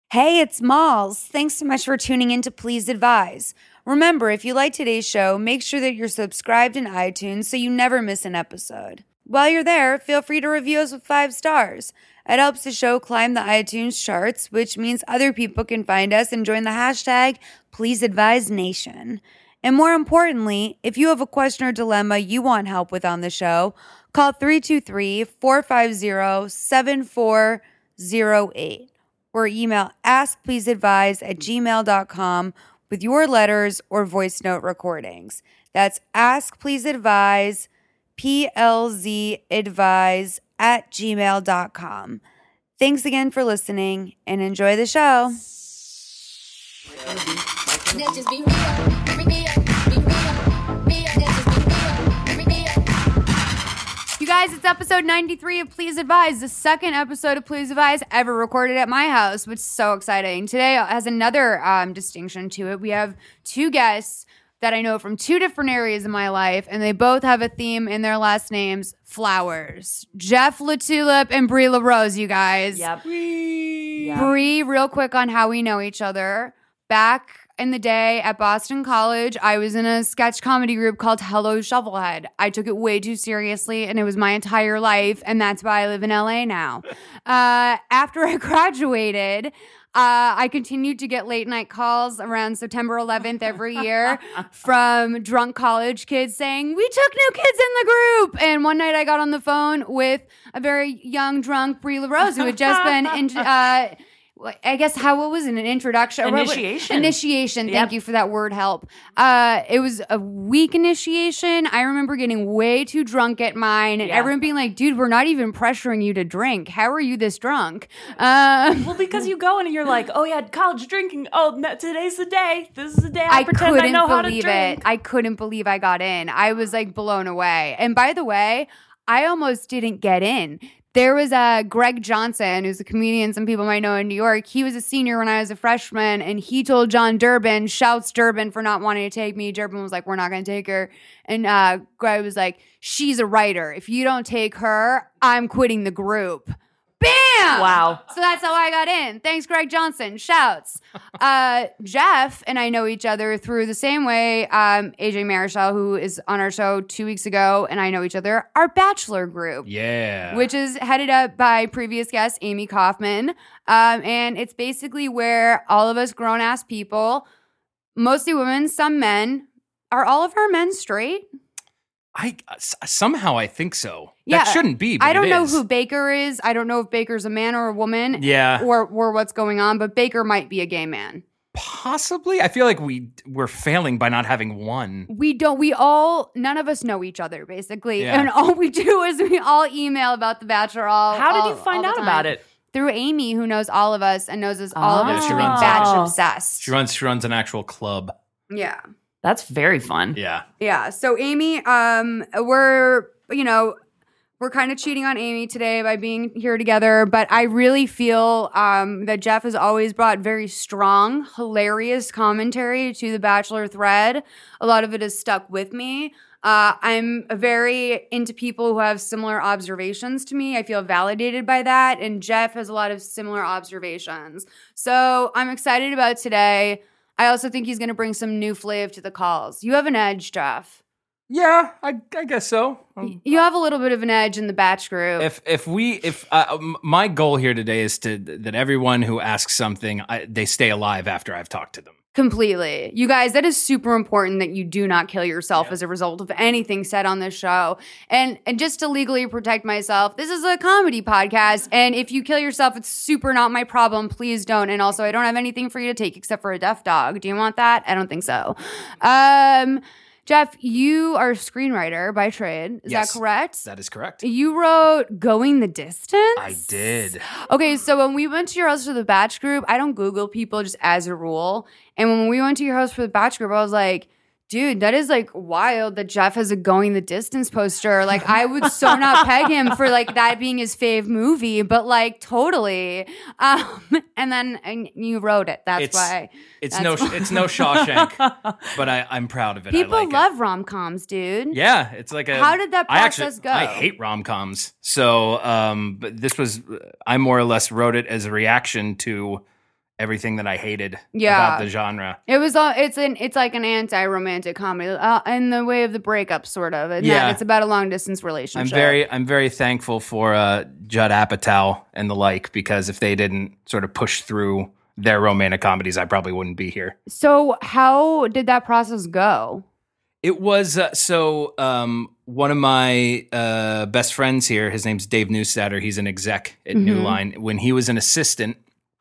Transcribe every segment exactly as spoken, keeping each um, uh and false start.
Hey, it's Malls. Thanks so much for tuning in to Please Advise. Remember, if you like today's show, make sure that you're subscribed in iTunes so you never miss an episode. While you're there, feel free to review us with five stars. It helps the show climb the iTunes charts, which means other people can find us and join the hashtag PleaseAdviseNation. And more importantly, if you have a question or dilemma you want help with on the show, call three two three, four five zero, seven four zero eight. Or email askpleaseadvise at gmail dot com with your letters or voice note recordings. That's askpleaseadvise, P L Z advise at gmail dot com. Thanks again for listening and enjoy the show. You guys, it's episode ninety-three of Please Advise, the second episode of Please Advise ever recorded at my house, which is so exciting. Today has another um, distinction to it. We have two guests that I know from two different areas of my life, and they both have a theme in their last names, flowers. Jeff LaTulip and Brie LaRose, you guys. Yep. Yep. Brie, real quick on how we know each other. Back in the day at Boston College, I was in a sketch comedy group called Hello Shovelhead. I took it way too seriously, and it was my entire life, and that's why I live in L A now. Uh, after I graduated, uh, I continued to get late night calls around September eleventh every year from drunk college kids saying, "We took new kids in the group." And one night I got on the phone with a very young, drunk Brie LaRose who had just been in, uh, I guess how what was it, an introduction? Initiation. Initiation. Thank Yep. you for that word help. Uh, it was a week initiation. I remember getting way too drunk at mine and Yeah. everyone being like, dude, we're not even pressuring you to drink. How are you this drunk? Uh, Well, because you go and you're like, oh yeah, college drinking. Oh, no, today's the day. This is the day I, I pretend couldn't I know how to believe drink. it. I couldn't believe I got in. I was like blown away. And by the way, I almost didn't get in. There was a Greg Johnson, who's a comedian some people might know in New York. He was a senior when I was a freshman, and he told John Durbin, shouts Durbin for not wanting to take me. Durbin was like, we're not going to take her. And uh, Greg was like, she's a writer. If you don't take her, I'm quitting the group. Bam! Wow. So that's how I got in. Thanks, Greg Johnson. Shouts. Uh, Jeff and I know each other through the same way. Um, A J Marichal, who is on our show two weeks ago, and I know each other. Our Bachelor group. Yeah. Which is headed up by previous guest Amy Kaufman. Um, and it's basically where all of us grown-ass people, mostly women, some men, are all of our men straight? I s- somehow I think so. Yeah, that shouldn't be. But I don't it know is. who Baker is. I don't know if Baker's a man or a woman. Yeah. Or, or what's going on, but Baker might be a gay man. Possibly. I feel like we we're failing by not having one. We don't, we all, none of us know each other, basically. Yeah. And all we do is we all email about The Bachelor all How did all- you find all the out about time. it? Through Amy, who knows all of us and knows us all of Oh. us She to be runs batch a- obsessed. She runs she runs an actual club. Yeah. That's very fun. Yeah. Yeah. So Amy, um, we're, you know, we're kind of cheating on Amy today by being here together, but I really feel um, that Jeff has always brought very strong, hilarious commentary to the Bachelor thread. A lot of it has stuck with me. Uh, I'm very into people who have similar observations to me. I feel validated by that, and Jeff has a lot of similar observations. So I'm excited about today. I also think he's going to bring some new flav to the calls. You have an edge, Jeff. Yeah, I, I guess so. Um, You have a little bit of an edge in the batch group. If if we if uh, um, my goal here today is to that everyone who asks something I, they stay alive after I've talked to them. Completely. You guys, that is super important that you do not kill yourself Yeah. as a result of anything said on this show. And and just to legally protect myself, this is a comedy podcast. And if you kill yourself, it's super not my problem. Please don't. And also, I don't have anything for you to take except for a deaf dog. Do you want that? I don't think so. Um, Jeff, you are a screenwriter by trade. Is Yes, that correct? That is correct. You wrote Going the Distance? I did. Okay, so when we went to your house for the batch group, I don't Google people just as a rule. And when we went to your house for the batch group, I was like, dude, that is like wild that Jeff has a Going the Distance poster. Like, I would so not peg him for like that being his fave movie, but like totally. Um, and then and you wrote it. That's It's- why. It's That's no why. it's no Shawshank, but I, I'm proud of it. People I like love rom coms, dude. it. Yeah, it's like a. How did that I actually, process go? I hate rom coms. So, um, but this was I more or less wrote it as a reaction to everything that I hated Yeah. about the genre. It was all. It's an. It's like an anti-romantic comedy uh, in the way of the breakup, sort of. And Yeah. that it's about a long distance relationship. I'm very, I'm very thankful for uh, Judd Apatow and the like, because if they didn't sort of push through their romantic comedies, I probably wouldn't be here. So how did that process go? It was uh, so um, one of my uh, best friends here, his name's Dave Newstatter. He's an exec at Mhm. New Line. When he was an assistant,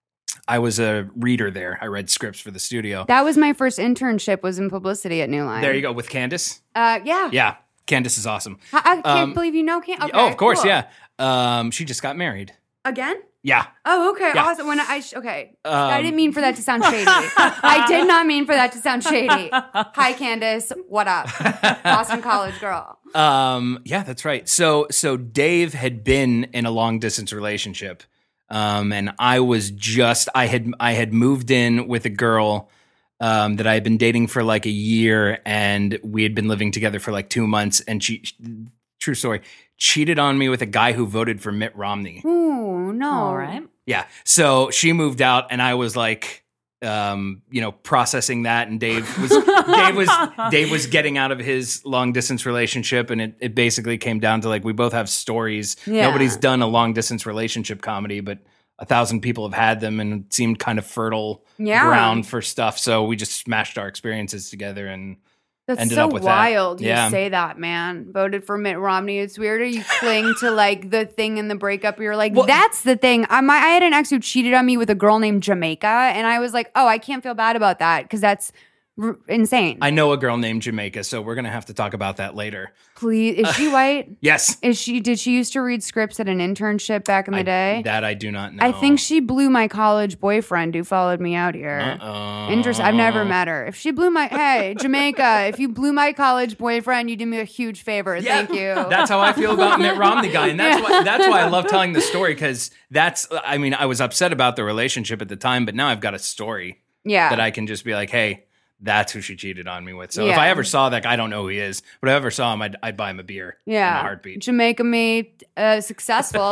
I was a reader there. I read scripts for the studio. That was my first internship. Was in publicity at New Line. There you go, with Candace. Uh, yeah. Yeah, Candace is awesome. I, I can't Um, believe you know. Can't. Okay, oh, of course, cool. yeah. Um, she just got married. Again? Yeah. Oh, okay. Yeah. Awesome. When I sh- okay, I Um, didn't mean for that to sound shady. I did not mean for that to sound shady. Hi, Candace. What up, Boston College girl? Um, yeah, that's right. So, so Dave had been in a long distance relationship, um, and I was just I had I had moved in with a girl um, that I had been dating for like a year, and we had been living together for like two months. And she, true story, cheated on me with a guy who voted for Mitt Romney. Ooh, no. All right. Yeah. So she moved out, and I was like, um, you know, processing that. And Dave was Dave was Dave was getting out of his long distance relationship, and it, it basically came down to like we both have stories. Yeah. Nobody's done a long distance relationship comedy, but a thousand people have had them, and it seemed kind of fertile Yeah. ground for stuff. So we just smashed our experiences together, and That's ended so up with that. wild. You Yeah. say that, man. Voted for Mitt Romney. It's weirder. You cling to like the thing in the breakup. You're like, Well- that's the thing. I, my, I had an ex who cheated on me with a girl named Jamaica, and I was like, oh, I can't feel bad about that because that's r- insane. I know a girl named Jamaica, so we're gonna have to talk about that later. Please, is she white? Yes. Is she? Did she used to read scripts at an internship back in the I- day? That I do not know. I think she blew my college boyfriend who followed me out here. Uh-oh. Interesting. I've never met her. If she blew my hey Jamaica, if you blew my college boyfriend, you did me a huge favor. Yeah, Thank you. That's how I feel about Mitt Romney guy, and that's why that's why I love telling the story, because that's. I mean, I was upset about the relationship at the time, but now I've got a story yeah. that I can just be like, hey, that's who she cheated on me with. So if Yeah. I ever saw that guy, I don't know who he is, but if I ever saw him, I'd, I'd buy him a beer yeah. in a heartbeat. Jamaica me uh, successful.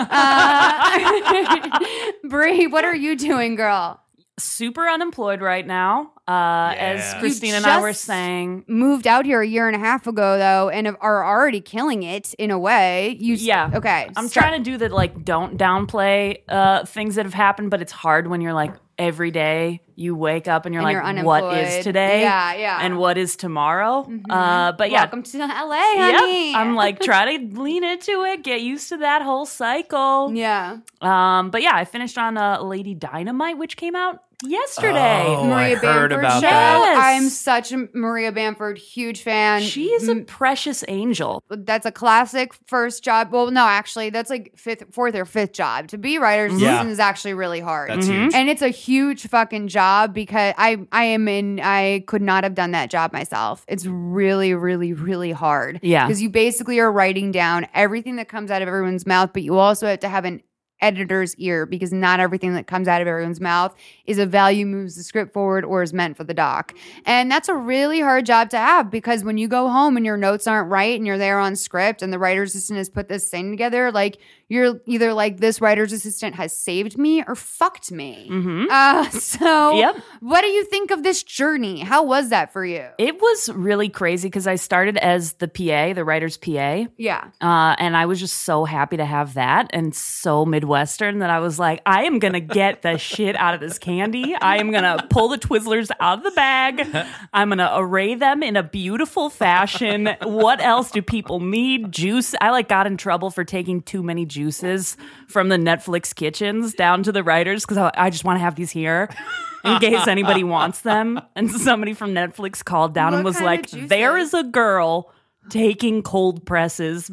uh, Bree, what are you doing, girl? Super unemployed right now. Uh, As Yeah. Christine You and I were just- saying, Moved out here a year and a half ago, though, and are already killing it in a way. You s- Yeah. Okay. I'm start- trying to do the like don't downplay uh, things that have happened, but it's hard when you're like every day you wake up and you're And like, you're what unemployed. is today? Yeah, yeah. And what is tomorrow? Uh, but yeah, Welcome to L A, honey. Yep. I'm like try to lean into it, get used to that whole cycle. yeah. Um, but yeah, I finished on uh, Lady Dynamite, which came out yesterday. Oh, I Maria heard Bamford about show. that. I'm such a Maria Bamford huge fan. She is a precious angel. That's a classic first job. Well, no, actually, that's like fifth, fourth or fifth job. To be writer's Yeah. assistant is actually really hard. That's huge. And it's a huge fucking job because I I am in I could not have done that job myself. It's really really really hard. Yeah. Because you basically are writing down everything that comes out of everyone's mouth, but you also have to have an editor's ear because not everything that comes out of everyone's mouth is a value moves the script forward or is meant for the doc. And that's a really hard job to have because when you go home and your notes aren't right and you're there on script and the writer's assistant has put this thing together, like you're either like this writer's assistant has saved me or fucked me. Mm-hmm. Uh, so Yep. what do you think of this journey? How was that for you? It was really crazy because I started as the P A, the writer's P A. Yeah. Uh, and I was just so happy to have that and so Midwestern that I was like, I am going to get the shit out of this candy. I am going to pull the Twizzlers out of the bag. I'm going to array them in a beautiful fashion. What else do people need? Juice. I like got in trouble for taking too many juices from the Netflix kitchens down to the writers because I, I just want to have these here in case anybody wants them. And somebody from Netflix called down What and was kind like, of juices? there is a girl taking cold presses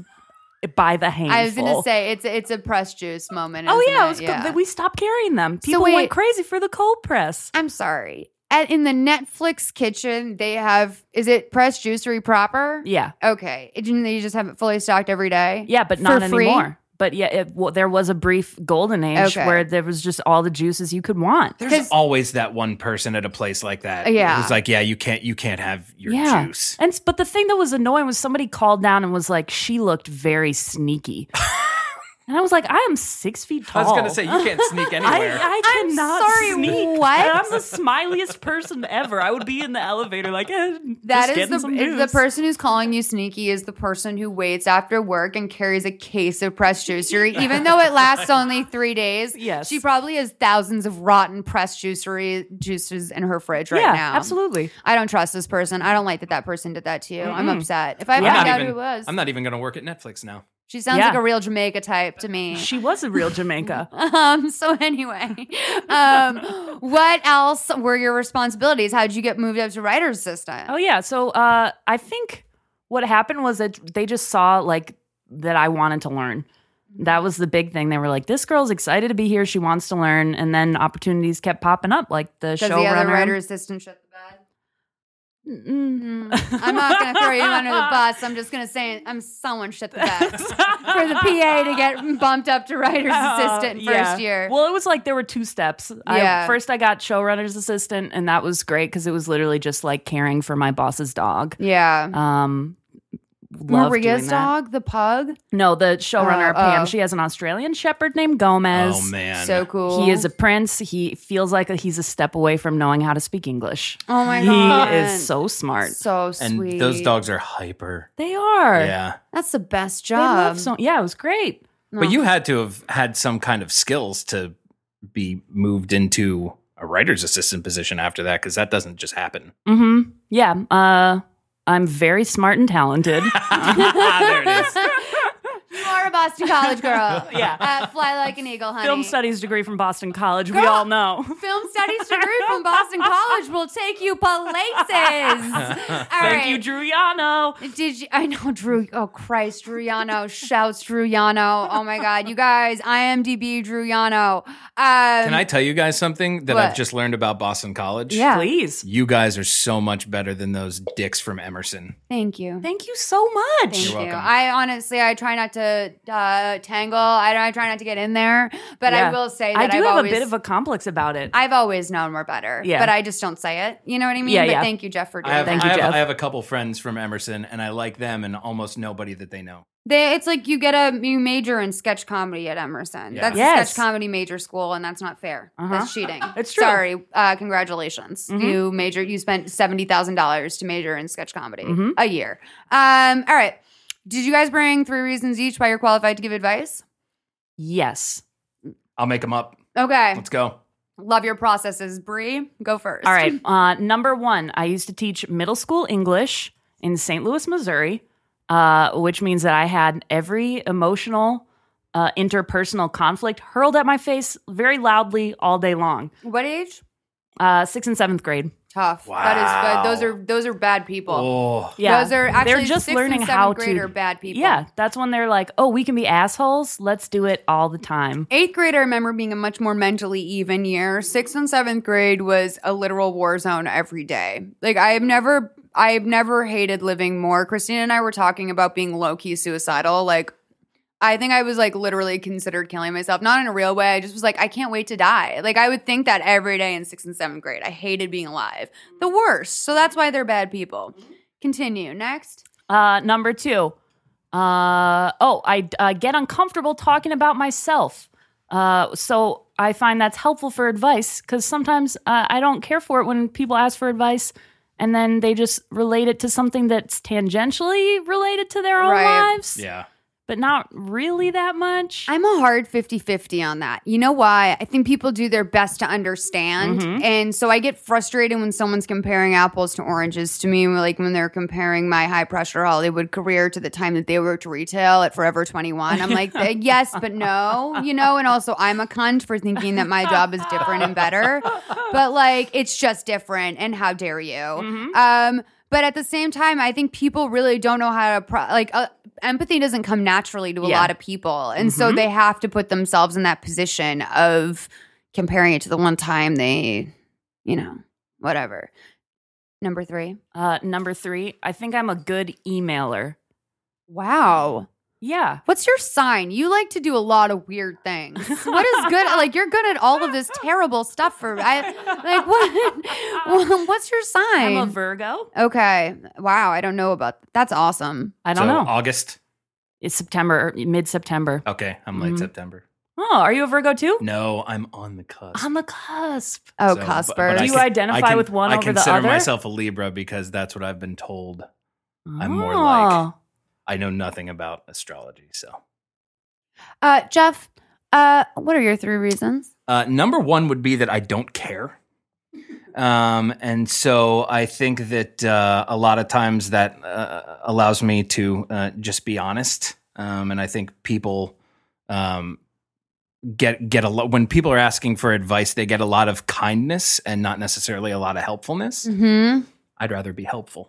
by the handful. I was going to say it's it's a press juice moment. oh isn't yeah, it? it was good. We stopped carrying them. People wait- went crazy for the cold press. I'm sorry. At, in the Netflix kitchen, they have, is it press juicery proper? Yeah, Okay. It, you just have it fully stocked every day? yeah, but For not free? anymore. But yeah, it, well, there was a brief golden age Okay. where there was just all the juices you could want. There's 'Cause- always that one person at a place like that. Yeah. who's like, yeah, you can't, you can't have your Yeah, juice. and s- but the thing that was annoying was somebody called down and was like, she looked very sneaky. And I was like, I am six feet tall. I was going to say, you can't sneak anywhere. I, I cannot sorry, sneak. what? And I'm the smiliest person ever. I would be in the elevator like, eh, That just is getting the some is news. the person who's calling you sneaky is the person who waits after work and carries a case of pressed juicery, even though it lasts only three days. Yes. She probably has thousands of rotten pressed juicery juices in her fridge right yeah, now. absolutely. I don't trust this person. I don't like that that person did that to you. I'm Mm-mm. upset. If I Yeah. found I'm not out even, who it was, I'm not even going to work at Netflix now. she sounds Yeah. like a real Jamaica type to me. She was a real Jamaica. Um, so anyway, um, what else were your responsibilities? How did you get moved up to writer's assistant? Oh yeah. So uh, I think what happened was that they just saw like that I wanted to learn. That was the big thing. They were like, "This girl's excited to be here. She wants to learn." And then opportunities kept popping up, like the Because the other showrunner. writer assistant shut the bed. Mm. Mm, I'm not going to throw you under the bus. I'm just going to say I'm someone shut the bed for the P A to get bumped up to writer's assistant Uh, first yeah. year. Well, it was like there were two steps. Yeah. I, first, I got showrunner's assistant, and that was great because it was literally just like caring for my boss's dog. yeah. Um, loved Maria's doing that. dog, the pug. No, the showrunner Oh, Pam. oh. She has an Australian Shepherd named Gomez. Oh, man. So cool. He is a prince. He feels like he's a step away from knowing how to speak English. Oh my he god. is so smart. so And sweet. those dogs are hyper. They are. Yeah. That's the best They job. love so. Yeah, it was great. But you had to have had some kind of skills to be moved into a writer's assistant position after that, because that doesn't just happen. Mm-hmm. Yeah. Uh, I'm very smart and talented. There it is. You are a Boston College girl. Yeah. Uh, fly like an eagle, honey. Film studies degree from Boston College. We Girl. all know. Film studies degree from Boston College will take you places. All Thank right. you, Drew Yano. Did you? I know Drew. Oh Christ, Drew Yano. Shouts Drew Yano. Oh my God, you guys. IMDb Drew Yano. Um, Can I tell you guys something that What? I've just learned about Boston College? Yeah. Please. You guys are so much better than those dicks from Emerson. Thank you. Thank you so much. Thank You're you. welcome. I honestly, I try not to uh, tangle. I, I try not to get in there, but I Yeah. will say that I do I've have always, a bit of a complex about it. I've always known we're better. Yeah. But I just don't say it. You know what I mean? Yeah, but yeah. thank you, Jeff, for I doing have, that. Thank I, you, have, Jeff. I have a couple friends from Emerson, and I like them and almost nobody that they know. They, it's like you get a you major in sketch comedy at Emerson. Yeah. That's Yes. a sketch comedy major school, and that's not fair. Uh-huh. That's cheating. It's true. Sorry. Uh, congratulations. Mhm. You major. You spent seventy thousand dollars to major in sketch comedy Mhm. a year. Um. All right. Did you guys bring three reasons each why you're qualified to give advice? Yes. I'll make them up. Okay. Let's go. Love your processes, Bree. Go first. All right. Uh, number one, I used to teach middle school English in Saint Louis, Missouri, uh, which means that I had every emotional, uh, interpersonal conflict hurled at my face very loudly all day long. What age? Uh, sixth and seventh grade. Tough. That is. Wow. But those are those are bad people. Oh, Yeah, Those are actually they're just sixth learning and how seventh grade to. are bad people. Yeah, that's when they're like, "Oh, we can be assholes. Let's do it all the time." Eighth grade, I remember being a much more mentally even year. Sixth and seventh grade was a literal war zone every day. Like I've never, I've never hated living more. Christina and I were talking about being low key suicidal. Like, I think I was like literally considered killing myself, not in a real way. I just was like, I can't wait to die. Like I would think that every day in sixth and seventh grade. I hated being alive, the worst. So that's why they're bad people. Continue next. Uh, number two. Uh, oh, I uh, get uncomfortable talking about myself. Uh, so I find that's helpful for advice because sometimes uh, I don't care for it when people ask for advice and then they just relate it to something that's tangentially related to their own Right. lives, yeah. but not really that much. I'm a hard fifty-fifty on that. You know why? I think people do their best to understand. Mhm. And so I get frustrated when someone's comparing apples to oranges to me, like when they're comparing my high pressure Hollywood career to the time that they worked retail at Forever twenty-one. I'm like, eh, yes, but no, you know, and also I'm a cunt for thinking that my job is different and better. But like, it's just different. And how dare you? Mhm. Um, but at the same time, I think people really don't know how to pro- like uh, empathy doesn't come naturally to a Yeah. lot of people, and so Mhm. they have to put themselves in that position of comparing it to the one time they, you know, whatever. Number three. Uh, number three, I think I'm a good emailer. Wow. Yeah. What's your sign? You like to do a lot of weird things. What is good? Like you're good at all of this terrible stuff for I like what? What's your sign? I'm a Virgo. Okay. Wow. I don't know about that's awesome. I don't so know. August. It's September, mid-September. Okay, I'm late Mhm. September. Oh, are you a Virgo too? No, I'm on the cusp. On the cusp. Oh, So, but- Cusper. but Do I you can- identify I can- with one I over the consider other? myself a Libra because that's what I've been told. I'm more Oh. like- I know nothing about astrology, so. Uh, Jeff, uh, what are your three reasons? Uh, number one would be that I don't care. Um, and so I think that uh, a lot of times that uh, allows me to uh, just be honest. Um, and I think people um, get get a lot when people are asking for advice, they get a lot of kindness and not necessarily a lot of helpfulness. Mm-hmm. I'd rather be helpful.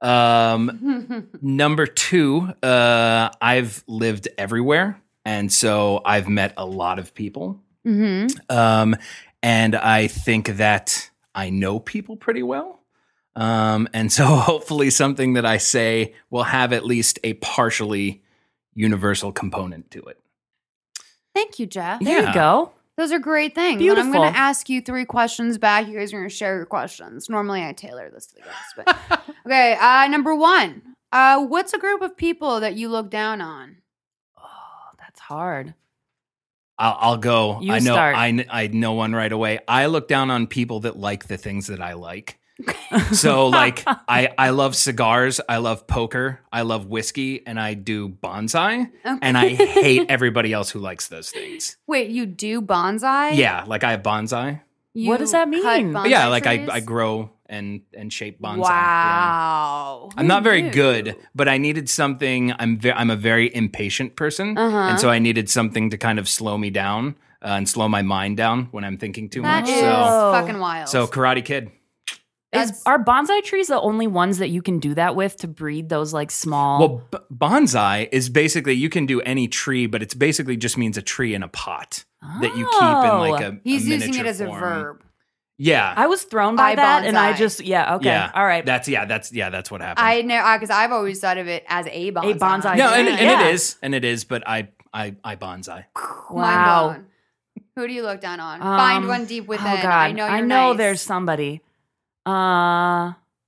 Um, number two, uh, I've lived everywhere, and so I've met a lot of people. mm-hmm. Um, and I think that I know people pretty well. Um, and so hopefully something that I say will have at least a partially universal component to it. Thank you, Jeff. There Yeah. you go. Those are great things. And I'm Beautiful. going to ask you three questions back. You guys are going to share your questions. Normally, I tailor this to the guests. But okay, uh, number one. Uh, what's a group of people that you look down on? Oh, that's hard. I'll, I'll go. You I know. start. I, kn- I know one right away. I look down on people that like the things that I like. So like I, I love cigars, I love poker, I love whiskey, and I do bonsai. Okay. And I hate everybody else who likes those things. Wait, you do bonsai? Yeah, like I have bonsai. You What does that cut mean? bonsai But yeah, like I, trees? I grow and and shape bonsai. Yeah. Wow. I'm not very Who good, knew? but I needed something. I'm ve- I'm a very impatient person, Uh-huh. and so I needed something to kind of slow me down uh, and slow my mind down when I'm thinking too That much. is So fucking wild. so Karate Kid. Is, That's- are bonsai trees the only ones that you can do that with to breed those like small? Well, b- bonsai is basically you can do any tree, but it's basically just means a tree in a pot that you keep in like a. He's a using it miniature as a form. verb. Yeah, I was thrown by I that, and I bonsai. just yeah okay yeah. all right. That's yeah. That's yeah. That's what happened. I know because I've always thought of it as a bonsai. bonsai no, and, Yeah. and Yeah. it is, and it is, but I I I bonsai. Mind Wow. blown. Who do you look down on? Um, Find one deep within. Oh God, I know you're I know nice. there's somebody. Uh,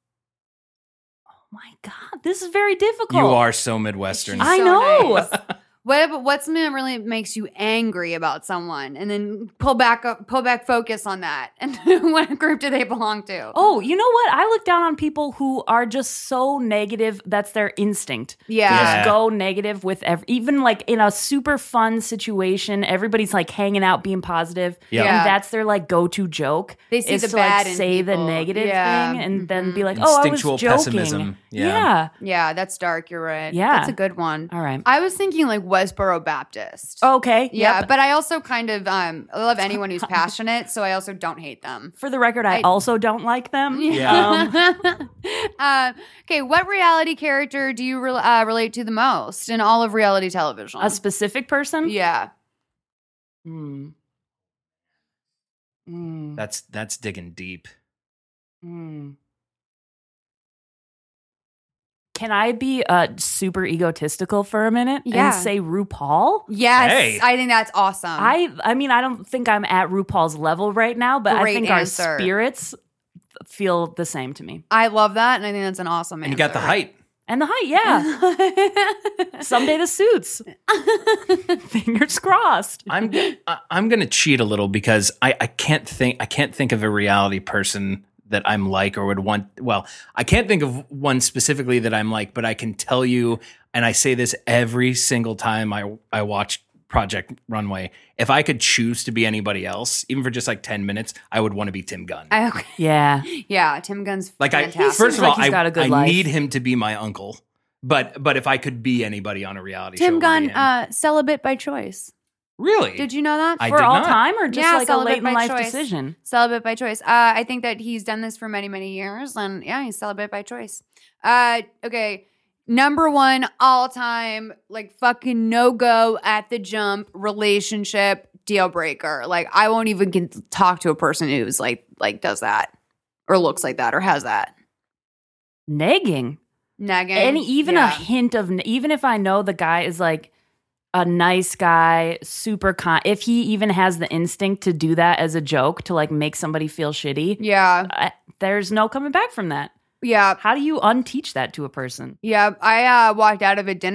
oh my God, this is very difficult. You are so Midwestern. She's I so know. nice. What what's something that really makes you angry about someone, and then pull back up, pull back focus on that, and what group do they belong to? Oh, you know what? I look down on people who are just so negative. That's their instinct. yeah, Yeah. Just go negative with ev- even like in a super fun situation. Everybody's like hanging out, being positive, Yeah. Yeah. and that's their like go-to joke. They see is the to bad like in say the people. negative Yeah. thing, and then Mhm. be like, "Oh, I was Instinctual joking." pessimism. Yeah. yeah. yeah, that's dark. You're right. Yeah. That's a good one. All right. I was thinking like Westboro Baptist. Okay. Yeah, Yep. but I also kind of um I love anyone who's passionate, so I also don't hate them. For the record, I, I- also don't like them. Yeah. Um, uh, okay, what reality character do you re- uh, relate to the most in all of reality television? a specific person. yeah. Hmm. Hmm. That's that's digging deep. Hmm. Can I be uh, super egotistical for a minute Yeah. and say RuPaul? Yes, Hey. I think that's awesome. I I mean, I don't think I'm at RuPaul's level right now, but Great I think answer. our spirits feel the same to me. I love that, and I think that's an awesome And you got the height. And the height, yeah. Someday the suits. Fingers crossed. I'm g- I- I'm gonna cheat a little because I, I can't think I can't think of a reality person that I'm like or would want. Well, I can't think of one specifically that I'm like, but I can tell you, and I say this every single time I I watch Project Runway. If I could choose to be anybody else, even for just like ten minutes, I would want to be Tim Gunn. I, okay. Yeah. Yeah, Tim Gunn's Like I fantastic. first of like all, he's I, got a good I life. need him to be my uncle. But but if I could be anybody on a reality show, it Tim would be Gunn, him. uh, celibate by choice. Really? Did you know that? I For did all not. time or just Yeah, like a celibate late in by life choice. decision? Celibate by choice. Uh, I think that he's done this for many, many years, and yeah, he's celibate by choice. Uh, okay, number one all time, like fucking no go at the jump relationship deal breaker. Like I won't even can talk to a person who's like like does that or looks like that or has that. Negging. Nagging. And even Yeah. a hint of, even if I know the guy is like a nice guy, super kind, if he even has the instinct to do that as a joke to like make somebody feel shitty, Yeah, I, there's no coming back from that. yeah. How do you unteach that to a person? Yeah, I uh, walked out of a dinner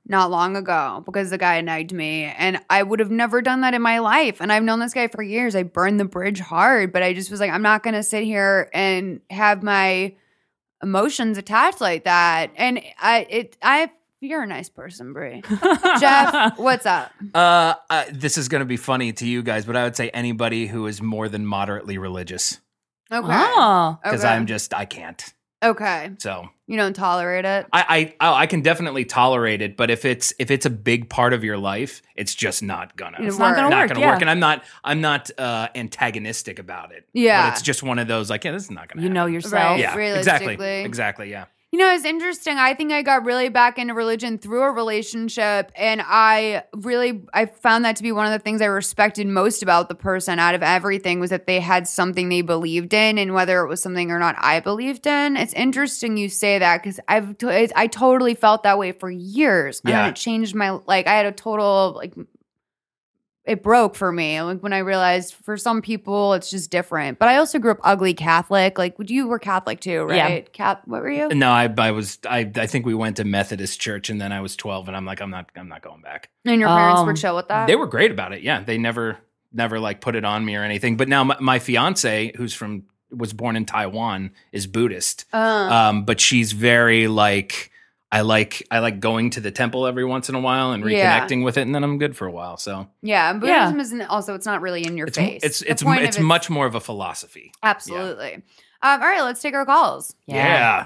not long ago because the guy nagged me, and I would have never done that in my life. And I've known this guy for years. I burned the bridge hard, but I just was like, I'm not going to sit here and have my emotions attached like that. And I, it, I, you're a nice person, Brie. Jeff, what's up? Uh, uh, this is going to be funny to you guys, but I would say anybody who is more than moderately religious, Okay. Oh. because Okay. I'm just I can't. Okay. So You don't tolerate it? I, I I can definitely tolerate it, but if it's if it's a big part of your life, it's just not gonna It's It's not going to not work. gonna yeah. work. And I'm not I'm not uh, antagonistic about it. Yeah. but it's just one of those like yeah, this is not gonna. You know happen. yourself. Right. Yeah, realistically. exactly, exactly. Yeah. You know, it's interesting. I think I got really back into religion through a relationship, and I really I found that to be one of the things I respected most about the person out of everything was that they had something they believed in, and whether it was something or not I believed in. It's interesting you say that because I've t- I totally felt that way for years, and Yeah. then it changed my like I had a total like it broke for me like when I realized for some people it's just different. But I also grew up ugly Catholic. Like you were Catholic too, Yeah. right? Cat, what were you? No, I I was I I think we went to Methodist church, and then I was twelve, and I'm like I'm not I'm not going back. And your parents were Um, chill with that? They were great about it. Yeah, they never never like put it on me or anything. But now my, my fiance, who's from was born in Taiwan, is Buddhist. Uh, Um, but she's very like I like I like going to the temple every once in a while and Yeah. reconnecting with it, and then I'm good for a while. So yeah, and Buddhism isn't also it's not really in your it's face. it's The it's point it's of much more of a philosophy. absolutely. Um, all right, let's take our calls. Yeah.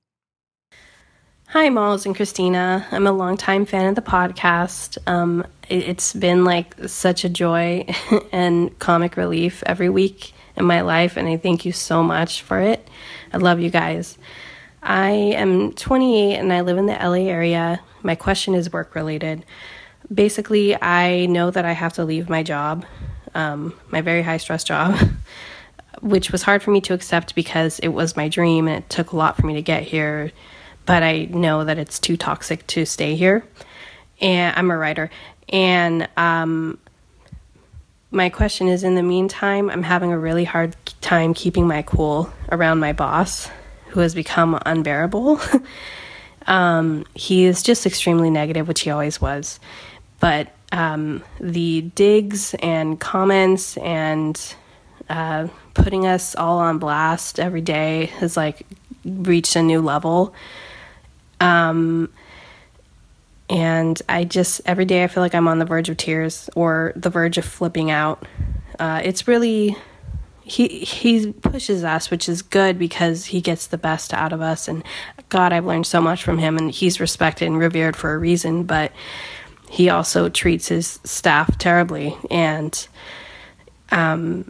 Hi, Malls and Christina. I'm a longtime fan of the podcast. Um, it, it's been like such a joy and comic relief every week in my life, and I thank you so much for it. I love you guys. I am twenty-eight and I live in the L A area. My question is work related. Basically, I know that I have to leave my job, um, my very high stress job, which was hard for me to accept because it was my dream and it took a lot for me to get here. But I know that it's too toxic to stay here. And I'm a writer. And um, my question is, in the meantime, I'm having a really hard time keeping my cool around my boss, who has become unbearable. um, he is just extremely negative, which he always was. But um, the digs and comments and uh, putting us all on blast every day has like reached a new level. Um, and I just, every day I feel like I'm on the verge of tears or the verge of flipping out. Uh, it's really, he, he pushes us, which is good because he gets the best out of us. And God, I've learned so much from him, and he's respected and revered for a reason, but he also treats his staff terribly. And, um,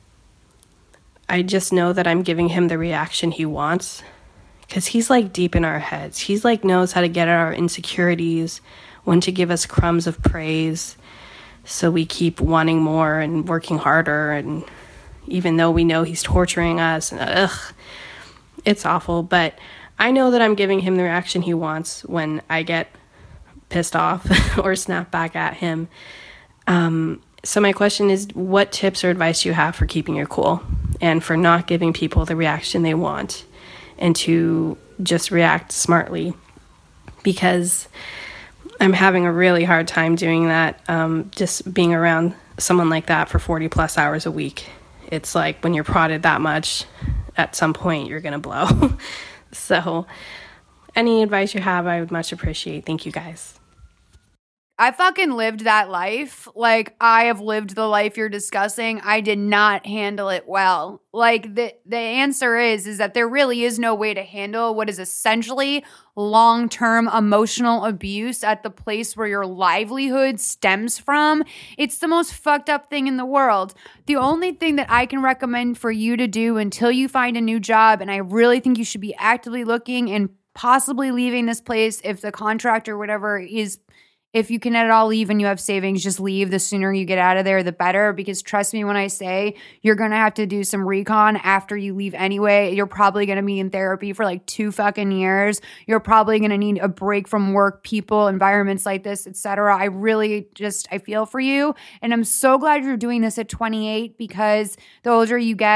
I just know that I'm giving him the reaction he wants. Because he's like deep in our heads. He's like knows how to get at our insecurities, when to give us crumbs of praise. So we keep wanting more and working harder. And even though we know he's torturing us, and ugh, it's awful. But I know that I'm giving him the reaction he wants when I get pissed off or snap back at him. Um, so my question is, what tips or advice do you have for keeping your cool and for not giving people the reaction they want? And to just react smartly, because I'm having a really hard time doing that. Um, just being around someone like that for forty plus hours a week. It's like when you're prodded that much, at some point you're going to blow. So any advice you have, I would much appreciate. Thank you, guys. I fucking lived that life. Like, I have lived the life you're discussing. I did not handle it well. Like, the the answer is, is that there really is no way to handle what is essentially long-term emotional abuse at the place where your livelihood stems from. It's the most fucked up thing in the world. The only thing that I can recommend for you to do until you find a new job, and I really think you should be actively looking and possibly leaving this place if the contract or whatever is, if you can at all leave and you have savings, just leave. The sooner you get out of there, the better. Because trust me when I say you're going to have to do some recon after you leave anyway. You're probably going to be in therapy for like two fucking years. You're probably going to need a break from work, people, environments like this, et cetera. I really just, I feel for you. And I'm so glad you're doing this at twenty-eight, because the older you get,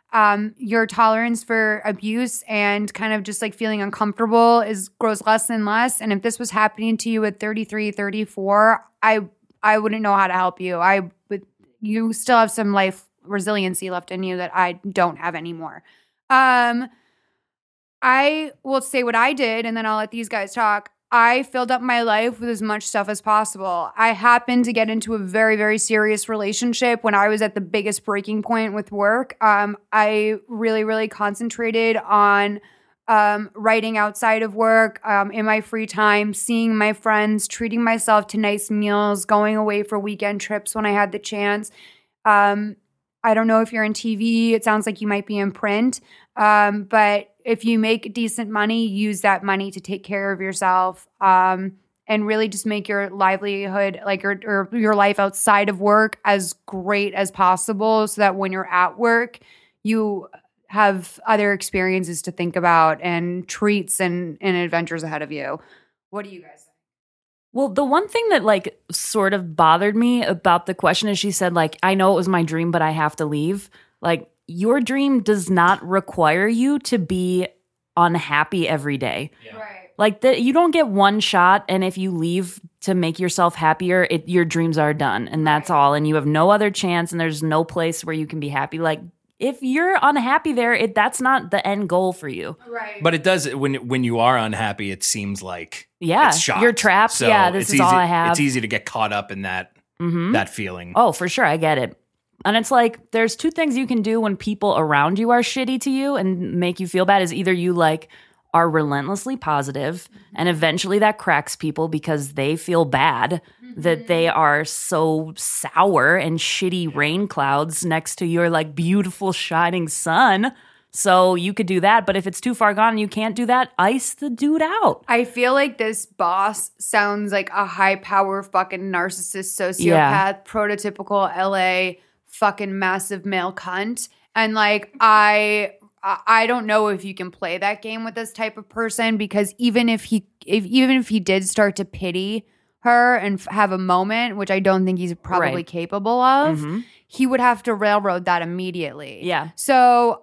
um, your tolerance for abuse and kind of just like feeling uncomfortable is grows less and less. And if this was happening to you at thirty-three, thirty-four, I I wouldn't know how to help you. I would. You still have some life resiliency left in you that I don't have anymore. Um, I will say what I did, and then I'll let these guys talk. I filled up my life with as much stuff as possible. I happened to get into a very, very serious relationship when I was at the biggest breaking point with work. Um, I really, really concentrated on um, writing outside of work, um, in my free time, seeing my friends, treating myself to nice meals, going away for weekend trips when I had the chance. Um, I don't know if you're in T V. It sounds like you might be in print. Um, but if you make decent money, use that money to take care of yourself, um, and really just make your livelihood, like your, or your life outside of work, as great as possible, so that when you're at work, you have other experiences to think about and treats and, and adventures ahead of you. What do you guys think? Well, the one thing that like sort of bothered me about the question is she said, like, I know it was my dream, but I have to leave. Like, your dream does not require you to be unhappy every day. Yeah. Right. Like, the, you don't get one shot, and if you leave to make yourself happier, it, your dreams are done, and that's all. And you have no other chance, and there's no place where you can be happy. Like, if you're unhappy there, it that's not the end goal for you. Right. But it does, when when you are unhappy, it seems like yeah, it's shocked. You're trapped. So yeah, this it's is easy, all I have. It's easy to get caught up in that mm-hmm. that feeling. Oh, for sure. I get it. And it's like, there's two things you can do when people around you are shitty to you and make you feel bad. Is either you like are relentlessly positive, and eventually that cracks people because they feel bad mm-hmm. that they are so sour and shitty rain clouds next to your like beautiful shining sun. So you could do that, but if it's too far gone and you can't do that, ice the dude out. I feel like this boss sounds like a high power fucking narcissist, sociopath, Yeah. prototypical L A fucking massive male cunt. And like, I I don't know if you can play that game with this type of person, because even if he if even if he did start to pity her and f- have a moment, which I don't think he's probably Right. capable of, Mm-hmm. he would have to railroad that immediately. Yeah. So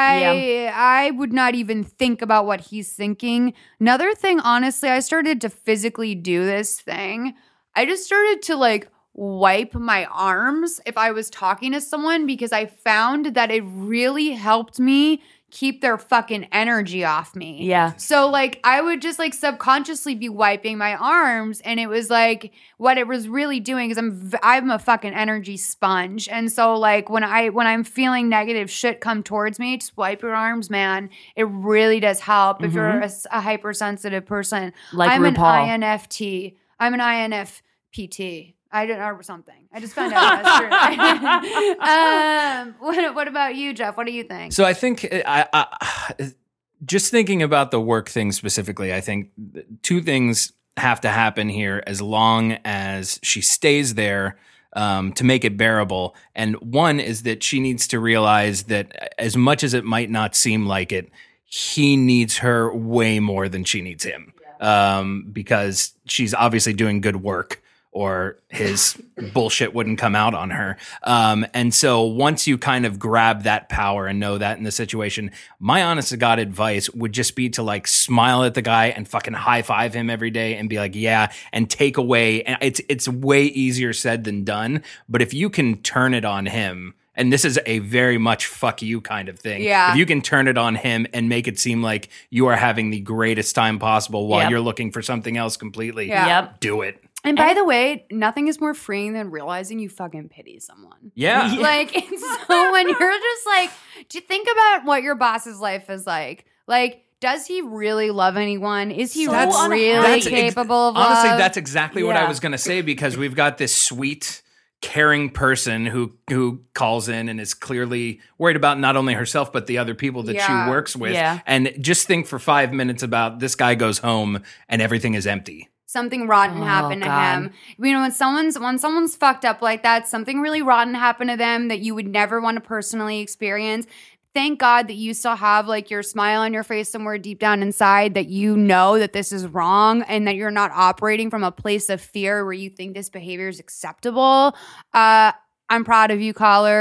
I I would not even think about what he's thinking. Another thing, honestly, I started to physically do this thing. I just started to like wipe my arms if I was talking to someone, because I found that it really helped me keep their fucking energy off me. Yeah. So like I would just like subconsciously be wiping my arms, and it was like what it was really doing is I'm v- I'm a fucking energy sponge. And so like when I when I'm feeling negative shit come towards me, just wipe your arms, man. It really does help if you're a, a hypersensitive person. Like I'm RuPaul. an I N F T. I'm an I N F P T. I don't know something. I just found out yesterday. um, what, what about you, Jeff? What do you think? So I think I, I just thinking about the work thing specifically, I think two things have to happen here as long as she stays there um, to make it bearable. And one is that she needs to realize that as much as it might not seem like it, he needs her way more than she needs him, um, because she's obviously doing good work, or his bullshit wouldn't come out on her. Um, and so once you kind of grab that power and know that in the situation, my honest to God advice would just be to like smile at the guy and fucking high five him every day and be like, yeah, and take away. And it's, it's way easier said than done. But if you can turn it on him, and this is a very much fuck you kind of thing. Yeah. If you can turn it on him and make it seem like you are having the greatest time possible while Yep. you're looking for something else completely, Yeah. Yep. do it. And by the way, nothing is more freeing than realizing you fucking pity someone. Yeah. Like, it's so when you're just like, do you think about what your boss's life is like? Like, does he really love anyone? Is he So really That's ex- capable of honestly, love? that's exactly what I Yeah. was going to say, because we've got this sweet, caring person who who calls in and is clearly worried about not only herself but the other people that Yeah. she works with. Yeah. And just think for five minutes about this guy goes home and everything is empty. Something rotten Oh, happened to God. him. You know, when someone's when someone's fucked up like that, something really rotten happened to them that you would never want to personally experience. Thank God that you still have like your smile on your face somewhere deep down inside, that you know that this is wrong and that you're not operating from a place of fear where you think this behavior is acceptable. Uh, I'm proud of you, caller.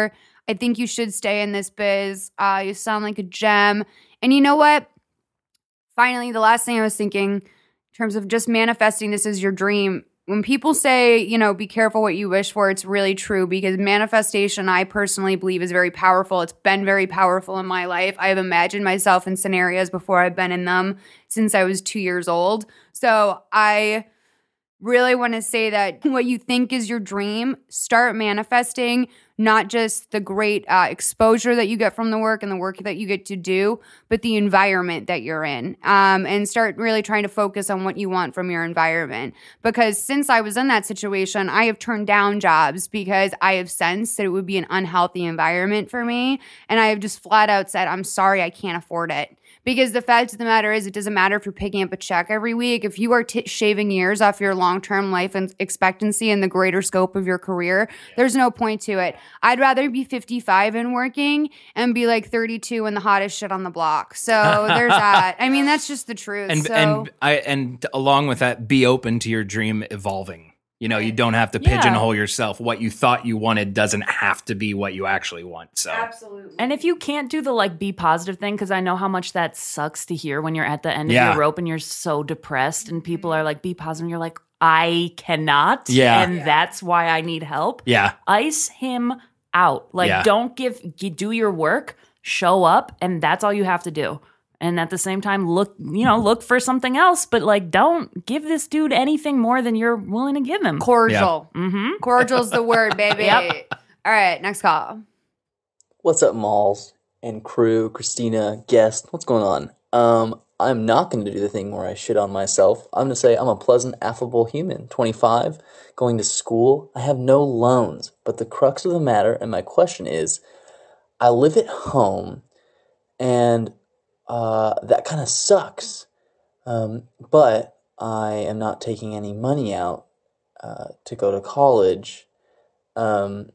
I think you should stay in this biz. Uh, you sound like a gem. And you know what? Finally, the last thing I was thinking in terms of just manifesting this as your dream. When people say, you know, be careful what you wish for, it's really true because manifestation, I personally believe, is very powerful. It's been very powerful in my life. I have imagined myself in scenarios before I've been in them since I was two years old. So I really want to say that what you think is your dream, start manifesting not just the great uh, exposure that you get from the work and the work that you get to do, but the environment that you're in. Um, and start really trying to focus on what you want from your environment. Because since I was in that situation, I have turned down jobs because I have sensed that it would be an unhealthy environment for me. And I have just flat out said, I'm sorry, I can't afford it. Because the fact of the matter is, it doesn't matter if you're picking up a check every week. If you are t- shaving years off your long-term life and expectancy and the greater scope of your career, there's no point to it. I'd rather be fifty-five and working and be like thirty-two and the hottest shit on the block. So there's that. I mean, that's just the truth. And so. and I and along with that, be open to your dream evolving. You know, you don't have to Yeah. pigeonhole yourself. What you thought you wanted doesn't have to be what you actually want. So Absolutely. And if you can't do the like be positive thing, because I know how much that sucks to hear when you're at the end Yeah. of your rope and you're so depressed and people are like, be positive. And you're like, I cannot. Yeah. And that's why I need help. yeah, Ice him out. Like, Yeah. don't give, g- do your work, show up, and that's all you have to do. And at the same time, look, you know, look for something else, but like, don't give this dude anything more than you're willing to give him. Cordial. Mm-hmm. Cordial's the word, baby. Yep. All right, next call. What's up, Malls and crew, Christina, guest, what's going on? Um, I'm not going to do the thing where I shit on myself. I'm going to say I'm a pleasant, affable human, twenty-five, going to school. I have no loans, but the crux of the matter, and my question is, I live at home, and uh, that kind of sucks, um, but I am not taking any money out uh, to go to college. Um,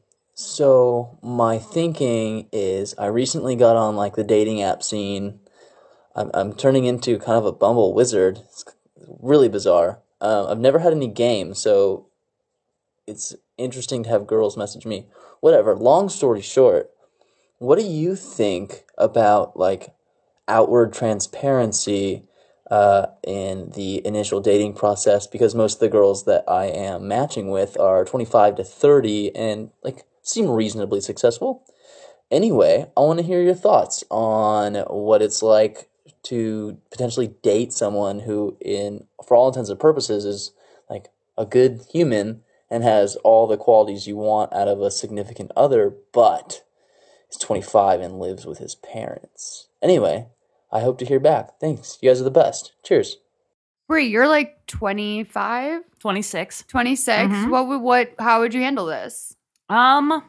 so my thinking is I recently got on like the dating app scene. I'm, I'm turning into kind of a Bumble wizard. It's really bizarre. Uh, I've never had any games, so it's interesting to have girls message me. Whatever. Long story short, what do you think about like outward transparency uh, in the initial dating process? Because most of the girls that I am matching with are twenty-five to thirty and like seem reasonably successful. Anyway, I want to hear your thoughts on what it's like to potentially date someone who, in for all intents and purposes, is like a good human and has all the qualities you want out of a significant other, but is twenty-five and lives with his parents. Anyway, I hope to hear back. Thanks. You guys are the best. Cheers. Brie, you're like twenty-five, twenty-six. twenty-six. Mhm. What would what? How would you handle this? Um,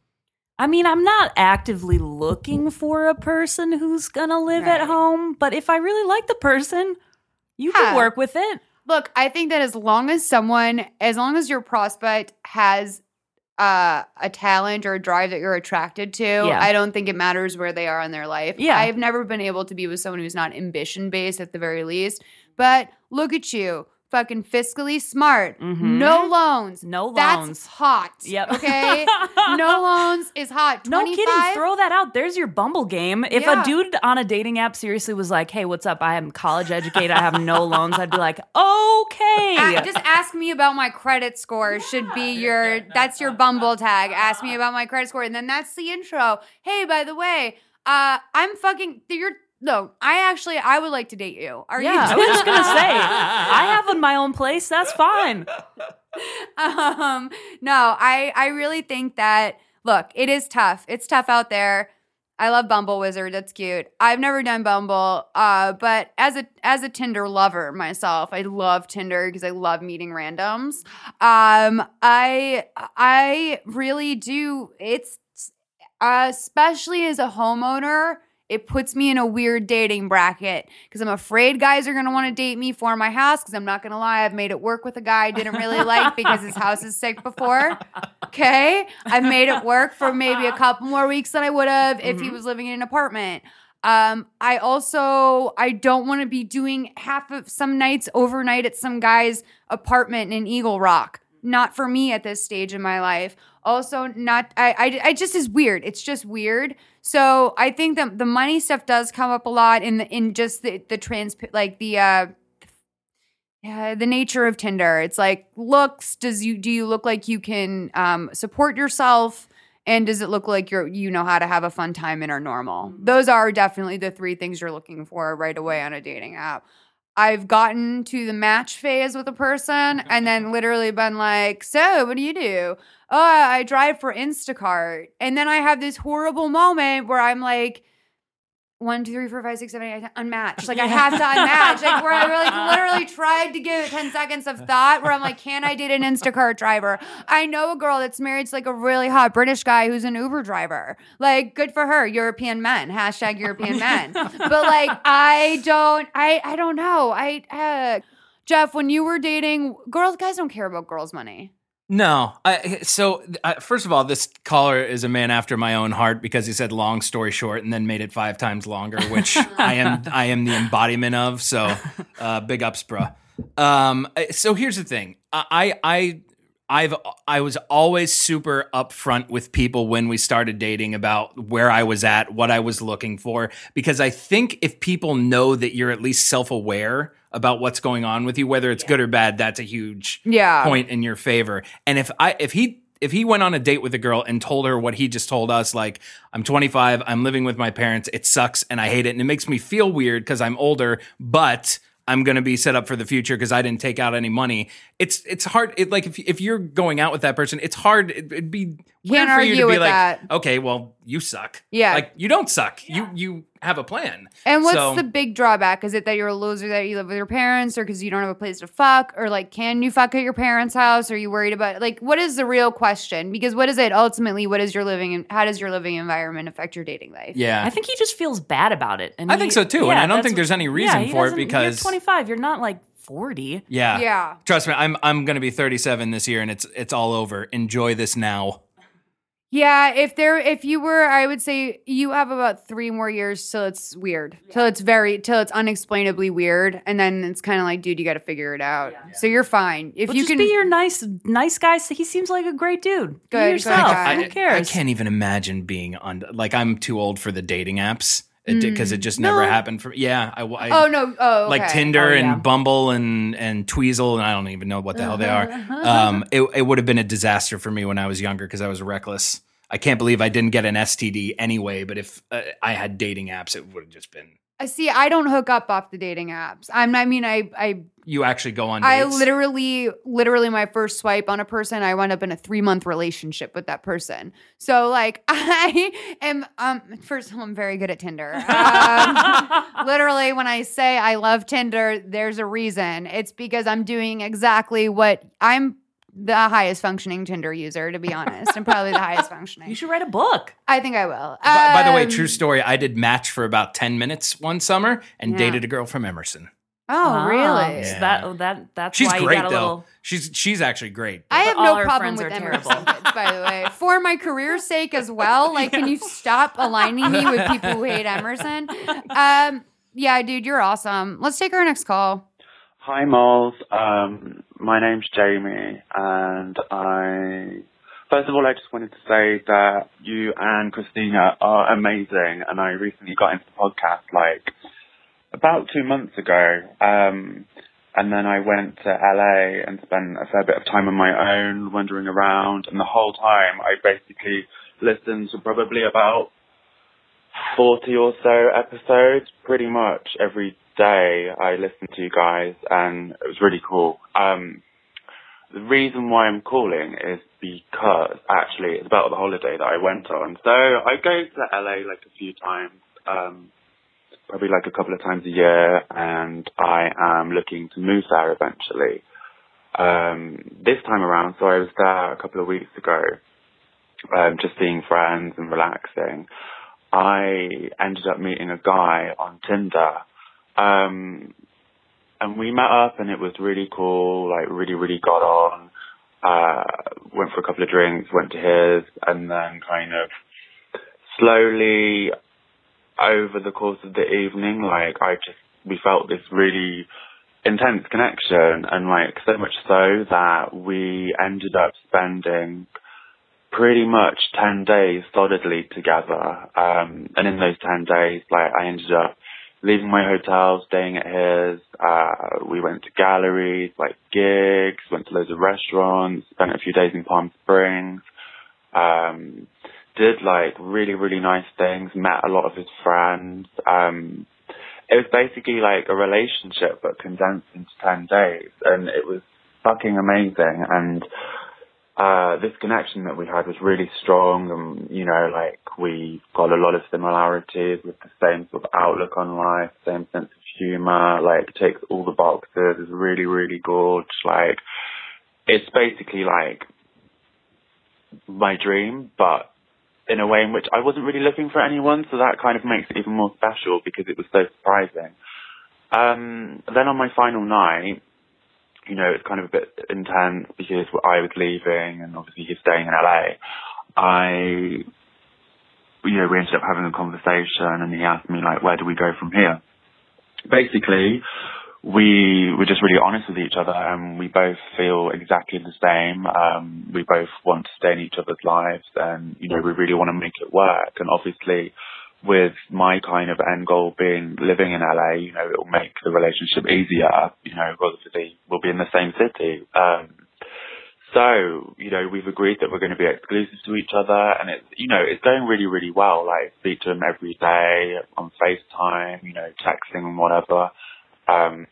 I mean, I'm not actively looking for a person who's gonna live Right. at home, but if I really like the person, you Yeah. can work with it. Look, I think that as long as someone, as long as your prospect has uh, a talent or a drive that you're attracted to, Yeah. I don't think it matters where they are in their life. Yeah. I've never been able to be with someone who's not ambition based at the very least. But look at you. Fucking fiscally smart. Mhm. No loans. No That's loans. hot. Yep. Okay? No loans is hot. No twenty-five kidding. Throw that out. There's your Bumble game. If Yeah. a dude on a dating app seriously was like, hey, what's up? I am college educated. I have no loans. I'd be like, okay. A- just ask me about my credit score should be your that's your Bumble tag. Ask me about my credit score, and then that's the intro. Hey, by the way, uh, I'm fucking you're no. I actually I would like to date you. Are yeah, you? I was just gonna say, I have in my own place. That's fine. um, no, I I really think that look, it is tough. It's tough out there. I love Bumble Wizard. That's cute. I've never done Bumble, uh, but as a as a Tinder lover myself, I love Tinder because I love meeting randoms. Um, I I really do. It's uh, especially as a homeowner. It puts me in a weird dating bracket because I'm afraid guys are going to want to date me for my house because I'm not going to lie. I've made it work with a guy I didn't really like because his house is sick before. Okay? I've made it work for maybe a couple more weeks than I would have if he was living in an apartment. Um, I also, I don't want to be doing half of some nights overnight at some guy's apartment in Eagle Rock. not for me at this stage in my life. Also, not I, I, I just is weird. It's just weird. So I think that the money stuff does come up a lot in the, in just the the trans like the uh, yeah the nature of Tinder. It's like looks. Does you do you look like you can um, support yourself? And does it look like you're you know how to have a fun time and are normal? Those are definitely the three things you're looking for right away on a dating app. I've gotten to the match phase with a person and then literally been like, so what do you do? Oh, I drive for Instacart. And then I have this horrible moment where I'm like, one, two, three, four, five, six, seven, eight, nine, unmatched. Like, I have to unmatch. Like, where I like literally tried to give it ten seconds of thought where I'm like, can I date an Instacart driver? I know a girl that's married to like a really hot British guy who's an Uber driver. Like, good for her. European men. Hashtag European men. But like, I don't, I, I don't know. I, uh, Jeff, when you were dating, girls, guys don't care about girls' money. No. I, so, uh, first of all, this caller is a man after my own heart because he said long story short and then made it five times longer, which I am I am the embodiment of. So, uh, big ups, bruh. Um, so here's the thing. I I I've I was always super upfront with people when we started dating about where I was at, what I was looking for, because I think if people know that you're at least self-aware about what's going on with you, whether it's yeah. good or bad, that's a huge yeah. point in your favor. And if I if he if he went on a date with a girl and told her what he just told us, like, I'm twenty-five, I'm living with my parents, it sucks and I hate it and it makes me feel weird because I'm older, but I'm going to be set up for the future because I didn't take out any money. It's it's hard. It, like if if you're going out with that person, it's hard. It, it'd be weird Can't for you to argue be with like, that. okay, well, you suck. Yeah. Like you don't suck. You you have a plan. And what's So- the big drawback? Is it that you're a loser that you live with your parents, or because you don't have a place to fuck, or like, can you fuck at your parents' house? Are you worried about like what is the real question? Because what is it ultimately? What is your living? In, how does your living environment affect your dating life? Yeah, I think he just feels bad about it. And I he- think so too, and yeah, I don't that's- think there's any reason yeah, he for it doesn't- because you're twenty-five. You're not like forty. yeah, Yeah. Trust me, I'm I'm going to be thirty-seven this year, and it's it's all over. Enjoy this now. Yeah, if there, if you were, I would say you have about three more years till it's weird, till it's very, till it's unexplainably weird, and then it's kind of like, dude, you got to figure it out. So you're fine if But you just can be your nice, nice guy. He seems like a great dude. Be Good, good yourself. guy. Who I, cares? I can't even imagine being on. Like I'm too old for the dating apps because it, it just never No. happened for. Yeah, I. I Oh no! Oh, okay. Like Tinder Oh, yeah. and Bumble and and Tweezle and I don't even know what the hell they are. Um, it it would have been a disaster for me when I was younger because I was reckless. I can't believe I didn't get an S T D anyway. But if uh, I had dating apps, it would have just been. I see. I don't hook up off the dating apps. I'm. I mean, I. I. You actually go on I dates? literally, literally, my first swipe on a person, I wound up in a three month relationship with that person. So, like, I am. Um, first of all, I'm very good at Tinder. Um, literally, when I say I love Tinder, there's a reason. It's because I'm doing exactly what I'm. The highest functioning Tinder user, to be honest. I'm probably the highest functioning. You should write a book. I think I will. By, by the way, Um, true story. I did Match for about ten minutes one summer and Yeah. dated a girl from Emerson. Oh, Ah, really? so Yeah. that that that's She's why you great got a though. little. She's she's actually great. I have all no our problem friends with are Emerson terrible. kids, by the way. For my career's sake as well, like, can you stop aligning me with people who hate Emerson? Um, yeah, dude, you're awesome. Let's take our next call. Hi, Moles. Um, my name's Jamie, and I, first of all, I just wanted to say that you and Christina are amazing, and I recently got into the podcast, like, about two months ago, um, and then I went to L A and spent a fair bit of time on my own, wandering around, and the whole time I basically listened to probably about forty or so episodes, pretty much every day I listened to you guys, and it was really cool. Um, the reason why I'm calling is because, actually, it's about the holiday that I went on. So I go to L A like a few times, um, probably like a couple of times a year, and I am looking to move there eventually. Um, this time around, so I was there a couple of weeks ago, um, just seeing friends and relaxing. I ended up meeting a guy on Tinder. Um, and we met up and it was really cool, like really, really got on. Uh, went for a couple of drinks, went to his, and then kind of slowly over the course of the evening, like I just, we felt this really intense connection, and like so much so that we ended up spending pretty much ten days solidly together. Um, and in those ten days, like I ended up leaving my hotel, staying at his. Uh, we went to galleries, like gigs, went to loads of restaurants, spent a few days in Palm Springs. Um, did like really, really nice things, met a lot of his friends. Um, it was basically like a relationship but condensed into ten days, and it was fucking amazing. And uh, this connection that we had was really strong, and, you know, like we got a lot of similarities with the same sort of outlook on life, same sense of humor, like takes all the boxes, is really, really good. Like, it's basically like my dream, but in a way in which I wasn't really looking for anyone, so that kind of makes it even more special because it was so surprising. Um, then on my final night, you know, it's kind of a bit intense because I was leaving and obviously he's staying in L A. I, you know, we ended up having a conversation and he asked me, like, where do we go from here? Basically, we were just really honest with each other, and we both feel exactly the same. Um, we both want to stay in each other's lives, and, you know, we really want to make it work. And obviously, with my kind of end goal being living in L A, you know, it will make the relationship easier. You know, obviously, we'll be in the same city. Um, so, you know, we've agreed that we're going to be exclusive to each other, and it's, you know, it's going really, really well. Like, speak to him every day on FaceTime, you know, texting and whatever. Um,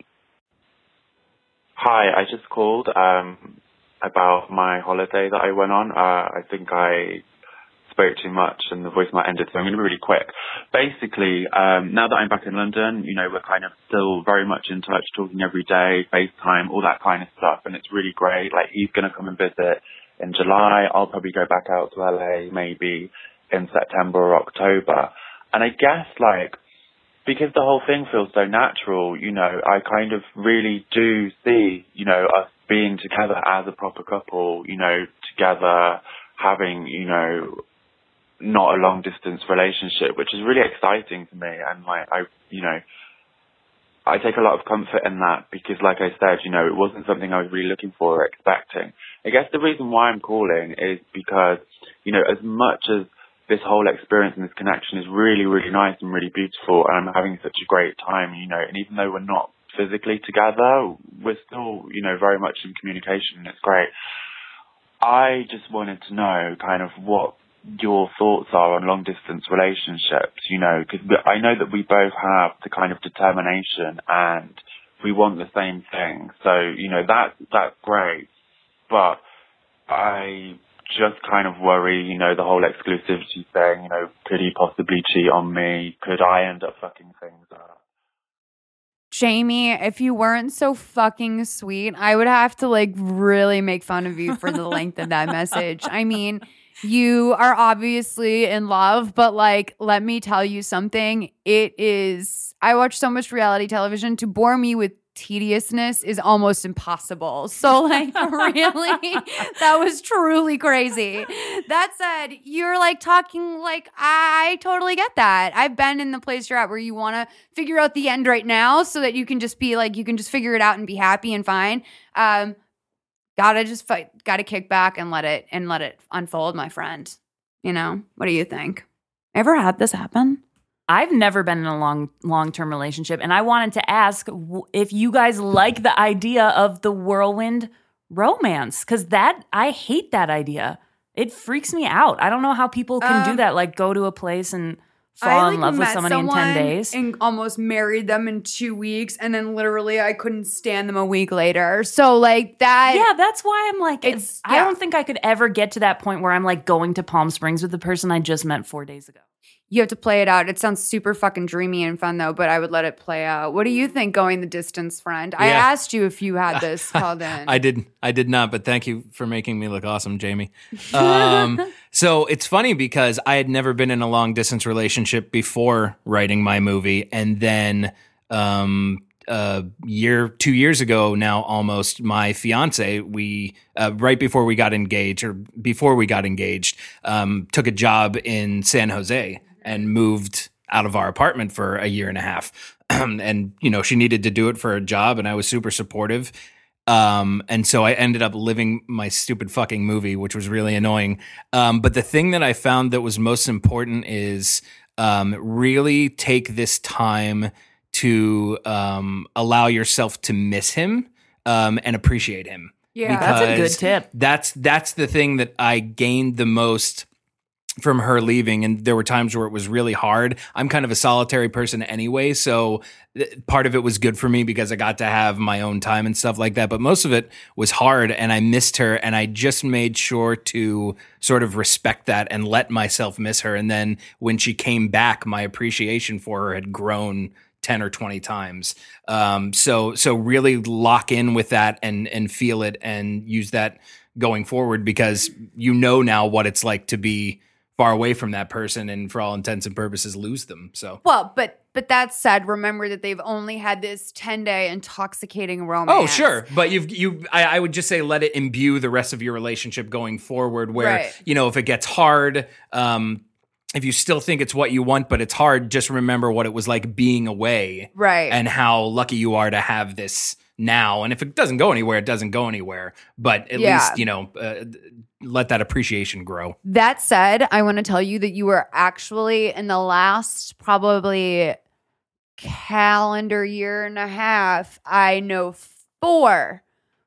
hi, I just called um, about my holiday that I went on. Uh, I think I spoke too much and the voicemail ended, so I'm going to be really quick. Basically, um, now that I'm back in London, you know, we're kind of still very much in touch, talking every day, FaceTime, all that kind of stuff, and it's really great. Like, he's going to come and visit in July. I'll probably go back out to L A maybe in September or October. And I guess, like, because the whole thing feels so natural, you know, I kind of really do see, you know, us being together as a proper couple, you know, together having, you know, not a long distance relationship, which is really exciting to me. And like, I, you know, I take a lot of comfort in that because, like I said, you know, it wasn't something I was really looking for or expecting. I guess the reason why I'm calling is because, you know, as much as this whole experience and this connection is really, really nice and really beautiful, and I'm having such a great time, you know, and even though we're not physically together, we're still, you know, very much in communication, and it's great. I just wanted to know kind of what your thoughts are on long-distance relationships, you know, because I know that we both have the kind of determination and we want the same thing. So, you know, that that's great, but I just kind of worry, you know, the whole exclusivity thing, you know, could he possibly cheat on me? Could I end up fucking things up? Jamie, if you weren't so fucking sweet, I would have to like really make fun of you for the length of that message. I mean, you are obviously in love, but like, let me tell you something. It is, I watch so much reality television. To bore me with tediousness is almost impossible. So like, really, that was truly crazy. That said, you're like talking like, I totally get that. I've been in the place you're at where you want to figure out the end right now so that you can just be like, you can just figure it out and be happy and fine. Um, gotta just fight, gotta kick back and let it, and let it unfold, my friend. You know, what do you think? Ever had this happen? I've never been in a long, long-term relationship, and I wanted to ask w- if you guys like the idea of the whirlwind romance, because that, I hate that idea. It freaks me out. I don't know how people can um, do that, like go to a place and fall I, like, in love with somebody in ten days. And almost married them in two weeks, and then literally I couldn't stand them a week later. So like that. Yeah, that's why I'm like, it's. I yeah. don't think I could ever get to that point where I'm like going to Palm Springs with the person I just met four days ago. You have to play it out. It sounds super fucking dreamy and fun, though, but I would let it play out. What do you think, going the distance, friend? I yeah. asked you if you had this called in. I didn't. I did not, but thank you for making me look awesome, Jamie. Um, so it's funny because I had never been in a long-distance relationship before writing my movie, and then um, a year, two years ago now, almost, my fiance, we uh, right before we got engaged, or before we got engaged, um, took a job in San Jose and moved out of our apartment for a year and a half. and you know, she needed to do it for a job, and I was super supportive. Um, and so I ended up living my stupid fucking movie, which was really annoying. Um, but the thing that I found that was most important is um, really take this time to um, allow yourself to miss him um, and appreciate him. Yeah, that's a good tip. That's that's the thing that I gained the most from her leaving, and there were times where it was really hard. I'm kind of a solitary person anyway, so th- part of it was good for me because I got to have my own time and stuff like that, but most of it was hard, and I missed her, and I just made sure to sort of respect that and let myself miss her. And then when she came back, my appreciation for her had grown ten or twenty times. Um, so so really lock in with that and and feel it and use that going forward, because you know now what it's like to be far away from that person and for all intents and purposes lose them. So well, but but that said, remember that they've only had this ten day intoxicating romance. Oh, sure. But you've you I, I would just say let it imbue the rest of your relationship going forward, where Right. you know, if it gets hard, um if you still think it's what you want, but it's hard, just remember what it was like being away. Right. And how lucky you are to have this now. And if it doesn't go anywhere, it doesn't go anywhere. But at Yeah. least, you know, uh, let that appreciation grow. That said, I want to tell you that you were actually in the last probably calendar year and a half, I know four,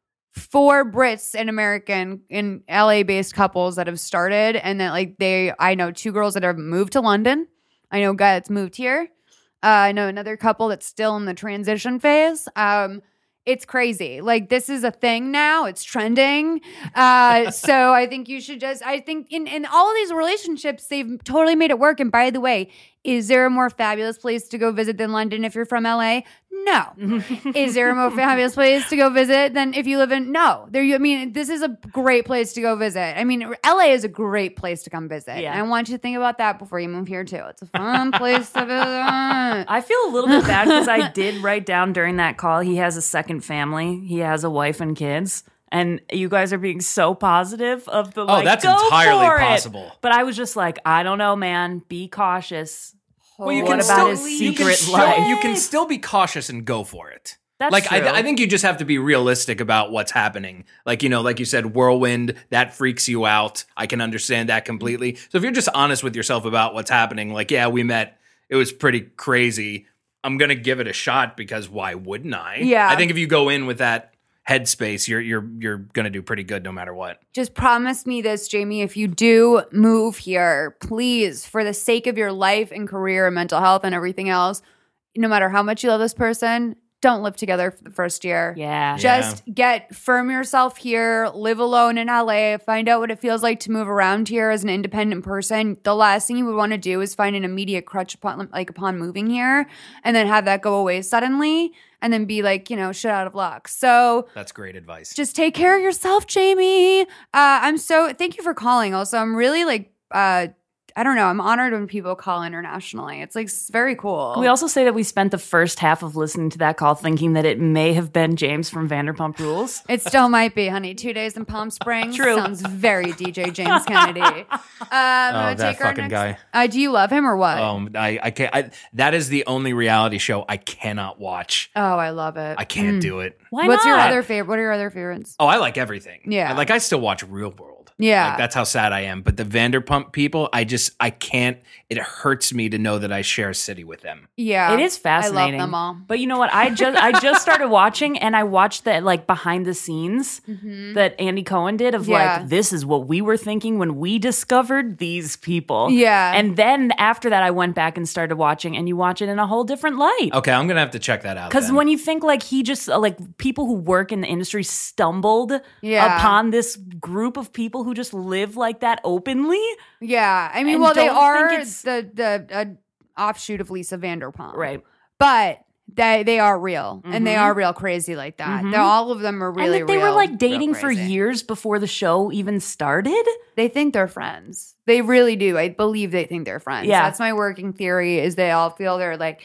four Brits and American in L A based couples that have started, and that like they, I know two girls that have moved to London. I know a guy that's moved here. Uh, I know another couple that's still in the transition phase. Um, It's crazy. Like, this is a thing now. It's trending. Uh, so I think you should just, I think in, in all of these relationships, they've totally made it work. And by the way, is there a more fabulous place to go visit than London if you're from L A? No. Is there a more fabulous place to go visit than if you live in? No. There. You, I mean, this is a great place to go visit. I mean, L A is a great place to come visit. Yeah. And I want you to think about that before you move here too. It's a fun place to visit. I feel a little bit bad because I did write down during that call he has a second family. He has a wife and kids. And you guys are being so positive of the like, Oh, that's go entirely for it. possible. But I was just like, I don't know, man. Be cautious. Well, you What can about still, his you can secret still- life? You can still be cautious and go for it. That's like true. I, I think you just have to be realistic about what's happening. Like, you know, like you said, whirlwind, that freaks you out. I can understand that completely. So if you're just honest with yourself about what's happening, like, yeah, we met, it was pretty crazy. I'm gonna give it a shot because why wouldn't I? Yeah. I think if you go in with that headspace, you're you're you're gonna do pretty good no matter what. Just promise me this, Jamie. If you do move here, please, for the sake of your life and career and mental health and everything else, no matter how much you love this person, don't live together for the first year. Yeah. Just get firm yourself here, live alone in L A, find out what it feels like to move around here as an independent person. The last thing you would want to do is find an immediate crutch upon like upon moving here and then have that go away suddenly and then be like, you know, shit out of luck. So That's great advice. just take care of yourself, Jamie. Uh, I'm so thank you for calling. Also, I'm really like uh I don't know. I'm honored when people call internationally. It's like s- very cool. Can we also say that we spent the first half of listening to that call thinking that it may have been James from Vanderpump Rules? It still might be, honey. Two days in Palm Springs. True. Sounds very D J James Kennedy. Um, Oh, that take our fucking next- guy. Uh, do you love him or what? Um, I I can't. I, that is the only reality show I cannot watch. Oh, I love it. I can't do it. Why What's not? your other favorite? What are your other favorites? Oh, I like everything. Yeah. I- like I still watch Real World. Yeah. Like, that's how sad I am. But the Vanderpump people, I just I can't. It hurts me to know that I share a city with them. Yeah, It is fascinating. I love them all. But you know what? I just I just started watching and I watched that like behind the scenes that Andy Cohen did of Mm-hmm. Yeah. like this is what we were thinking when we discovered these people. Yeah. And then after that I went back and started watching and you watch it in a whole different light. Okay, I'm gonna have to check that out. Because then. when you think like he just uh, like people who work in the industry stumbled Yeah. upon this group of people who just live like that openly, Yeah, I mean, And well, they don't are think it's- the the uh, offshoot of Lisa Vanderpump, right? But they they are real, and they Mhm. are real crazy like that. Mhm. They're, all of them are really and that they real, were like real dating for crazy. years before the show even started. They think they're friends. They really do. I believe they think they're friends. Yeah. That's my working theory. Is they all feel they're like,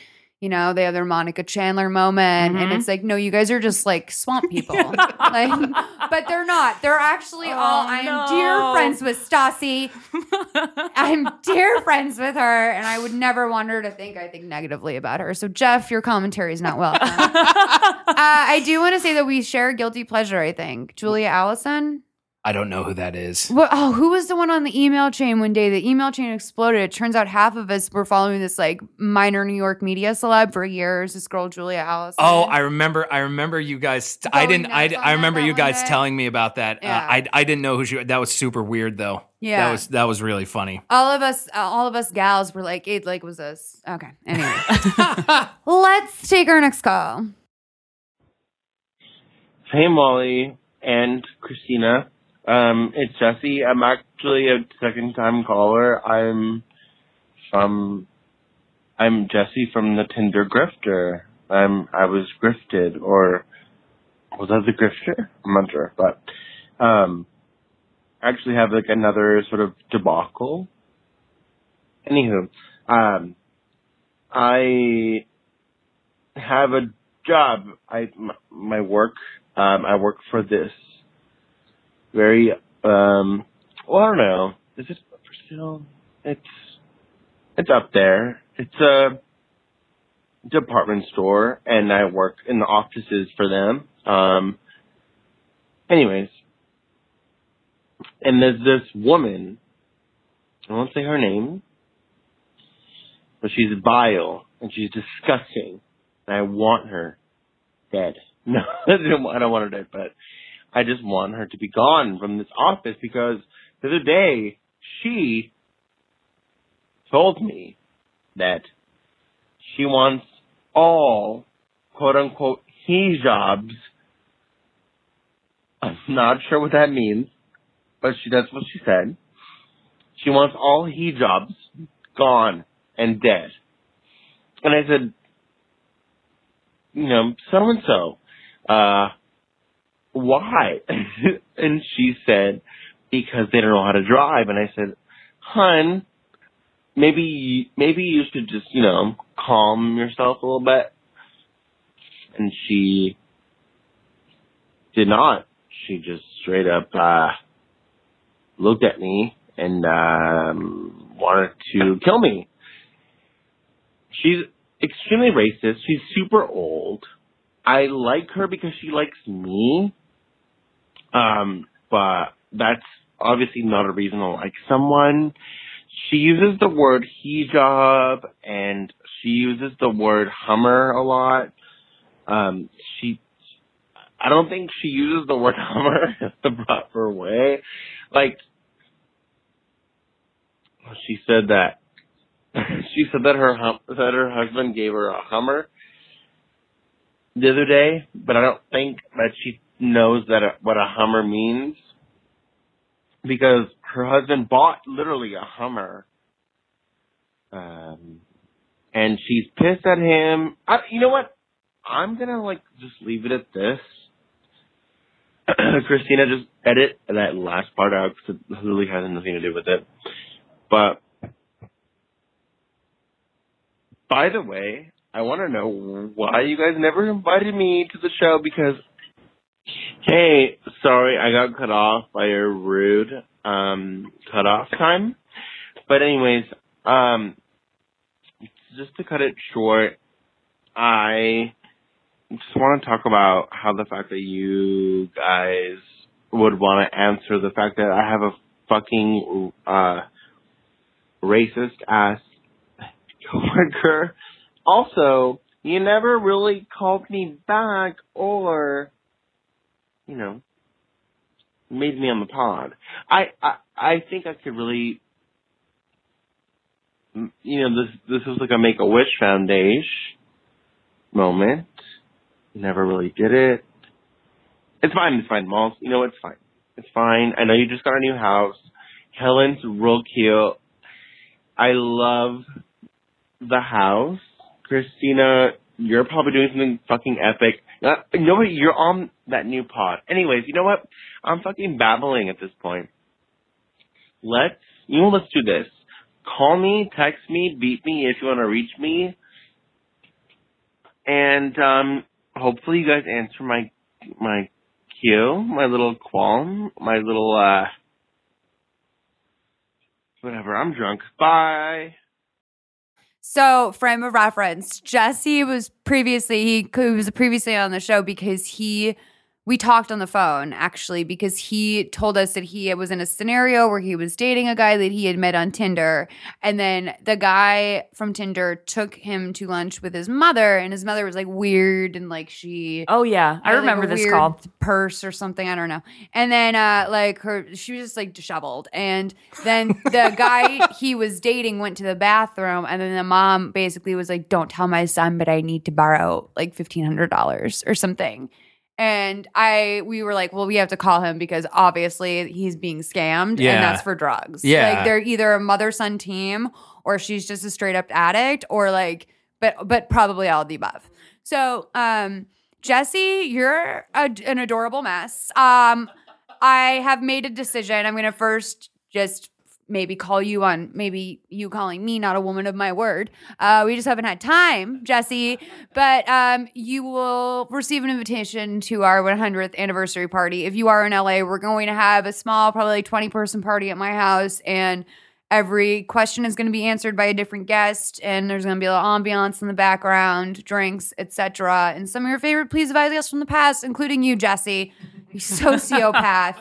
you know, they have their Monica Chandler moment, Mm-hmm. and it's like, no, you guys are just like swamp people. like, but they're not. They're actually Oh, all. I am no. dear friends with Stassi. I'm dear friends with her, and I would never want her to think I think negatively about her. So, Jeff, your commentary is not welcome. uh, I do want to say that we share a guilty pleasure. I think Julia Allison. I don't know who that is. Well, oh, who was the one on the email chain one day? The email chain exploded. It turns out half of us were following this like minor New York media celeb for years. This girl, Julia Allison. Oh, I remember. I remember you guys. I Going didn't. I, nuts on I remember that you one guys day. telling me about that. Yeah. Uh, I I didn't know who she. That was super weird though. Yeah. That was that was really funny. all of us, uh, all of us gals were like, it like was us. Okay. Anyway, let's take our next call. Hey, Molly and Christina. Um, it's Jesse. I'm actually a second-time caller. I'm from. I'm Jesse from the Tinder Grifter. I'm. I was grifted, or was I the grifter? I'm not sure, but um, I actually have like another sort of debacle. Anywho, um, I have a job. I my, my work. Um, I work for this. Very, um, well, I don't know. Is it for sale? It's, it's up there. It's a department store, and I work in the offices for them. Um, anyways. And there's this woman, I won't say her name, but she's vile, and she's disgusting, and I want her dead. No, I don't want I don't want her dead, but I just want her to be gone from this office because the other day she told me that she wants all quote unquote hijabs. I'm not sure what that means, but she that's what she said. She wants all hijabs gone and dead. And I said, you know, so and so, uh why? And she said, because they don't know how to drive. And I said, hun, maybe, maybe you should just, you know, calm yourself a little bit. And she did not. She just straight up, uh, looked at me and, um, wanted to kill me. She's extremely racist. She's super old. I like her because she likes me. Um, but that's obviously not a reason to like someone. She uses the word hijab and she uses the word Hummer a lot. Um, she, I don't think she uses the word Hummer the proper way. Like, she said that, she said that her, hum, that her husband gave her a Hummer the other day, but I don't think that she knows that a, what a Hummer means because her husband bought literally a Hummer, um, and she's pissed at him. I, you know what? I'm gonna like just leave it at this. Christina, just edit that last part out because it literally has nothing to do with it. But by the way, I want to know why you guys never invited me to the show because, hey, sorry, I got cut off by a rude um, cutoff time. But anyways, um, just to cut it short, I just want to talk about how the fact that you guys would want to answer the fact that I have a fucking uh, racist-ass coworker. Also, you never really called me back or, you know, made me on the pod. I, I, I think I could really, you know, this, this was like a Make-A-Wish Foundation moment. Never really did it. It's fine, it's fine, Malls. You know, it's fine. It's fine. I know you just got a new house. Helen's real cute. I love the house. Christina, you're probably doing something fucking epic. Uh, you know what? You're on that new pod. Anyways, you know what? I'm fucking babbling at this point. Let's, you know, let's do this. Call me, text me, beat me if you want to reach me. And um, hopefully you guys answer my my cue, my little qualm, my little uh, whatever. I'm drunk. Bye. So, frame of reference, Jesse was previously, he, he was previously on the show because he, we talked on the phone actually because he told us that he was in a scenario where he was dating a guy that he had met on Tinder. And then the guy from Tinder took him to lunch with his mother, and his mother was like weird and like she. Oh, yeah. I had, remember like, a this weird call. Purse or something. I don't know. And then uh, like her, she was just like disheveled. And then the guy he was dating went to the bathroom, and then the mom basically was like, don't tell my son, but I need to borrow like fifteen hundred dollars or something. And I, we were like, well, we have to call him because obviously he's being scammed, Yeah. and that's for drugs. Yeah. Like they're either a mother-son team, or she's just a straight-up addict, or like, but but probably all of the above. So, um, Jesse, you're a, an adorable mess. Um, I have made a decision. I'm gonna first just maybe call you on maybe you calling me not a woman of my word. Uh, we just haven't had time, Jesse. But um, you will receive an invitation to our one hundredth anniversary party. If you are in L A, we're going to have a small, probably like twenty person party at my house, and every question is going to be answered by a different guest, and there's going to be a little ambiance in the background, drinks, et cetera, and some of your favorite Please Advise guests from the past, including you, Jesse, you sociopath.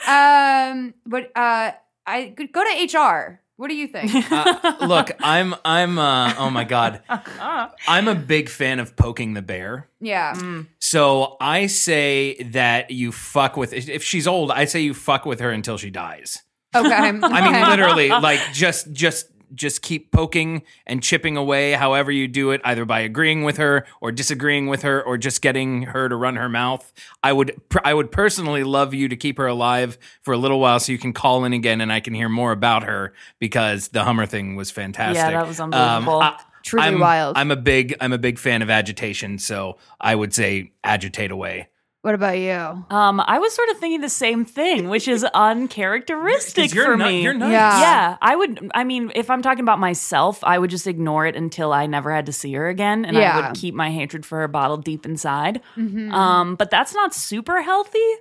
um, but uh, I could go to H R. What do you think? Uh, look, I'm I'm uh, oh my god, I'm a big fan of poking the bear. Yeah. Mm. So I say that you fuck with if she's old. I say you fuck with her until she dies. Okay. I mean, literally, like just just just keep poking and chipping away. However you do it, either by agreeing with her or disagreeing with her or just getting her to run her mouth. I would I would personally love you to keep her alive for a little while so you can call in again and I can hear more about her because the Hummer thing was fantastic. Yeah, that was unbelievable. I, Truly I'm, wild. I'm a big I'm a big fan of agitation, so I would say agitate away. What about you? Um, I was sort of thinking the same thing, which is uncharacteristic 'Cause you're for nu- me. you're nice. Yeah. Yeah, I would. I mean, if I'm talking about myself, I would just ignore it until I never had to see her again, and I Yeah. would keep my hatred for her bottled deep inside. Mhm. Um, but that's not super healthy.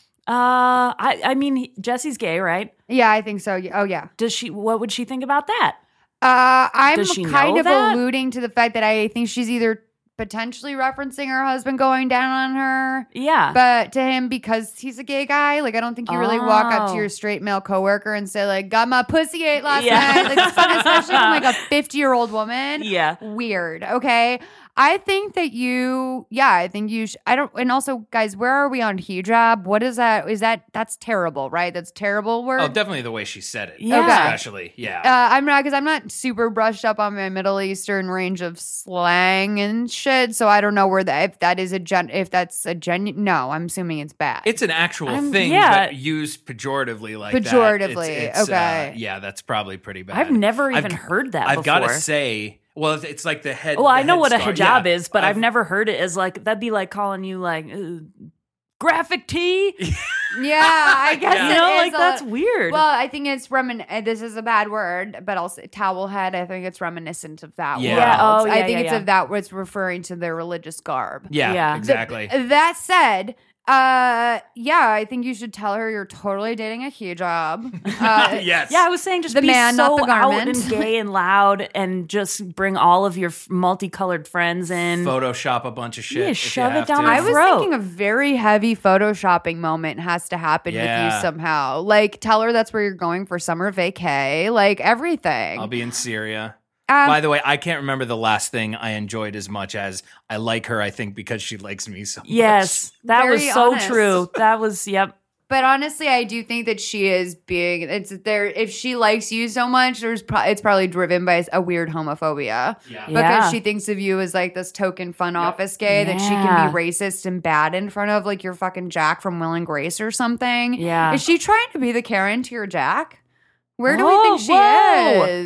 Uh, I, I mean, Jesse's gay, right? Yeah, I think so. Oh, yeah. Does she? What would she think about that? Uh, I'm Does she kind know of that? alluding to the fact that I think she's either potentially referencing her husband going down on her, Yeah, but to him because he's a gay guy. Like, I don't think you really walk up to Oh. your straight male coworker and say like, "Got my pussy ate last Yeah. night," like, especially from like a fifty year old woman. yeah. Weird. Okay. I think that you, yeah, I think you, sh- I don't, and also, guys, where are we on hijab? What is that? Is that, that's terrible, right? That's terrible word. Oh, definitely the way she said it. Yeah. Okay. Especially, yeah. Uh, I'm not, because I'm not super brushed up on my Middle Eastern range of slang and shit, so I don't know where that, if that is a gen, if that's a genuine, no, I'm assuming it's bad. It's an actual I'm- thing, yeah. but used pejoratively like that. Pejoratively, It's- it's, okay. Uh, yeah, that's probably pretty bad. I've never I've- even heard that I've got to before. say, well, it's- it's like the head. Well, I the know what a headscarf. hijab Yeah. is, but I've, I've never heard it as like that'd be like calling you like uh, graphic tee. yeah, I guess Yeah. it You know, is like a- that's weird. Well, I think it's remin. uh, This is a bad word, but also towel head. I think it's reminiscent of that. Yeah. world. Yeah, oh, I yeah, think yeah, it's yeah. of that. What's referring to their religious garb. Yeah, Yeah. exactly. That said, uh, yeah, I think you should tell her you're totally dating a hijab. Uh, yes. yeah, I was saying just The be man, not so the out garment. and gay and loud, and just bring all of your f- multicolored friends in. Photoshop a bunch of shit. Yeah, if you shove it have down to. my I was throat. thinking a very heavy photoshopping moment has to happen with Yeah. you somehow. Like, tell her that's where you're going for summer vacay. Like everything. I'll be in Syria. Um, By the way, I can't remember the last thing I enjoyed as much as I like her, I think, because she likes me so much. Yes, that Very was so honest. true. That was yep. But honestly, I do think that she is being. It's there. If she likes you so much, there's pro- it's probably driven by a weird homophobia Yeah. because Yeah. she thinks of you as like this token fun office gay that she Yeah. can be racist and bad in front of, like your fucking Jack from Will and Grace or something. Yeah. Is she trying to be the Karen to your Jack? Where do Whoa, we think she whoa. is?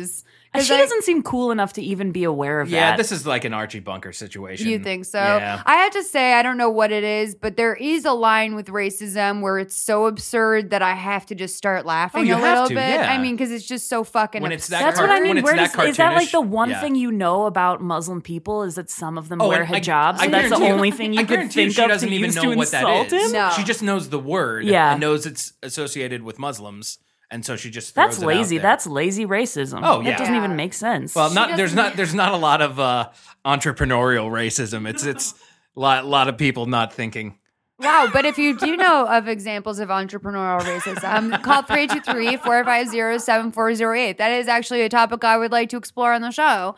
And she I- doesn't seem cool enough to even be aware of Yeah, that. this is like an Archie Bunker situation. You think so? Yeah. I have to say, I don't know what it is, but there is a line with racism where it's so absurd that I have to just start laughing Oh, you a have little to, bit. yeah. I mean, because it's just so fucking When it's absurd. that That's car- what I mean. when it's Where that does, is that like the cartoonish, one yeah. thing you know about Muslim people is that some of them Oh, wear and I- hijabs? I and that's the guarantee you- only thing you I could guarantee you think she of doesn't to even use know to what that insult is. him? No. She just knows the word Yeah. and knows it's associated with Muslims, and so she just throws That's it out lazy. there. That's lazy racism. Oh, yeah. That doesn't Yeah. even make sense. Well, not there's doesn't- not there's not a lot of uh, entrepreneurial racism. It's it's a lot, lot of people not thinking. Wow, but if you do know of examples of entrepreneurial racism, call three two three, four five zero, seven four zero eight. That is actually a topic I would like to explore on the show.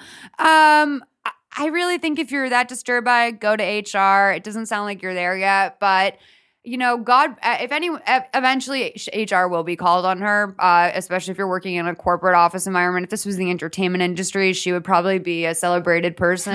Um, I- I really think if you're that disturbed by it, go to H R. It doesn't sound like you're there yet, but you know, God, uh, if any, uh, eventually H R will be called on her, uh, especially if you're working in a corporate office environment. If this was the entertainment industry, she would probably be a celebrated person.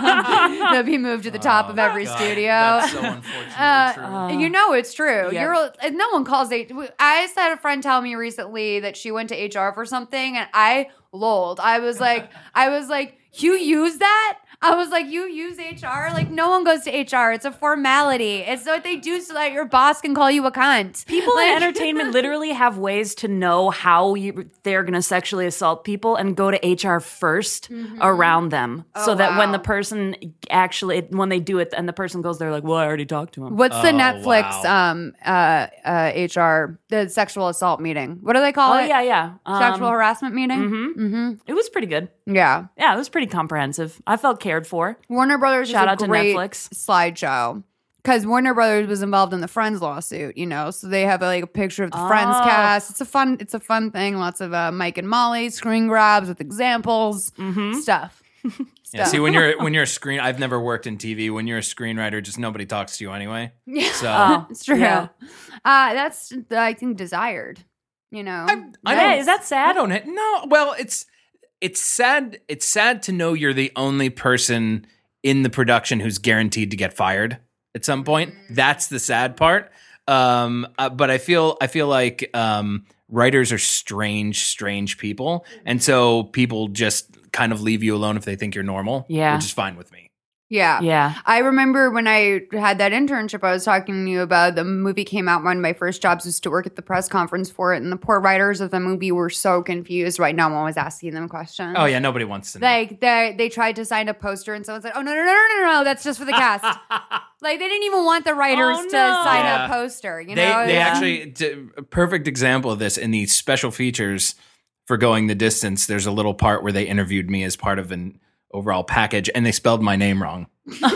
That'd be moved to the top of every God, studio. That's so unfortunately Uh, true. you know it's true. Yeah. You're no one calls H. I just had a friend tell me recently that she went to H R for something, and I lolled. I was like, I was like, you use that? I was like, you use H R? Like, no one goes to H R. It's a formality. It's what they do so that your boss can call you a cunt. People Like- in entertainment literally have ways to know how you, they're going to sexually assault people and go to H R first around them, Oh, so that when wow. the person actually, when they do it, and the person goes, they're like, "Well, I already talked to him." What's the Oh, Netflix wow. um uh uh H R the sexual assault meeting? What do they call Oh it? yeah, yeah. Um, Sexual harassment meeting. mhm. Mm-hmm. It was pretty good. Yeah. Yeah, it was pretty comprehensive. I felt cared for. Warner Brothers Shout is a out to great Netflix. slideshow because Warner Brothers was involved in the Friends lawsuit, you know, so they have like a picture of the Friends Oh. cast. It's a fun, it's a fun thing. Lots of uh, Mike and Molly screen grabs with examples, Mm-hmm. stuff. Yeah, see, when you're when you're a screen, I've never worked in T V. When you're a screenwriter, just nobody talks to you anyway. Yeah, So Oh, it's true. yeah. Uh, that's I think desired. You know, I Yeah, don't- is that sad? I don't no. Well, it's it's sad. It's sad to know you're the only person in the production who's guaranteed to get fired at some point. That's the sad part. Um, uh, but I feel I feel like um, writers are strange, strange people, and so people just kind of leave you alone if they think you're normal. Yeah. which is fine with me. yeah. Yeah. I remember when I had that internship I was talking to you about, the movie came out. One of my first jobs was to work at the press conference for it. And the poor writers of the movie were so confused. Right now, no one was asking them questions. Oh yeah, nobody wants to know. Like they they tried to sign a poster and someone said, "Oh no no no no no no, that's just for the cast." Like they didn't even want the writers Oh, to no. sign Yeah. a poster. You they know, they Yeah. actually t- a perfect example of this in the special features for Going the Distance. There's a little part where they interviewed me as part of an overall package, and they spelled my name wrong.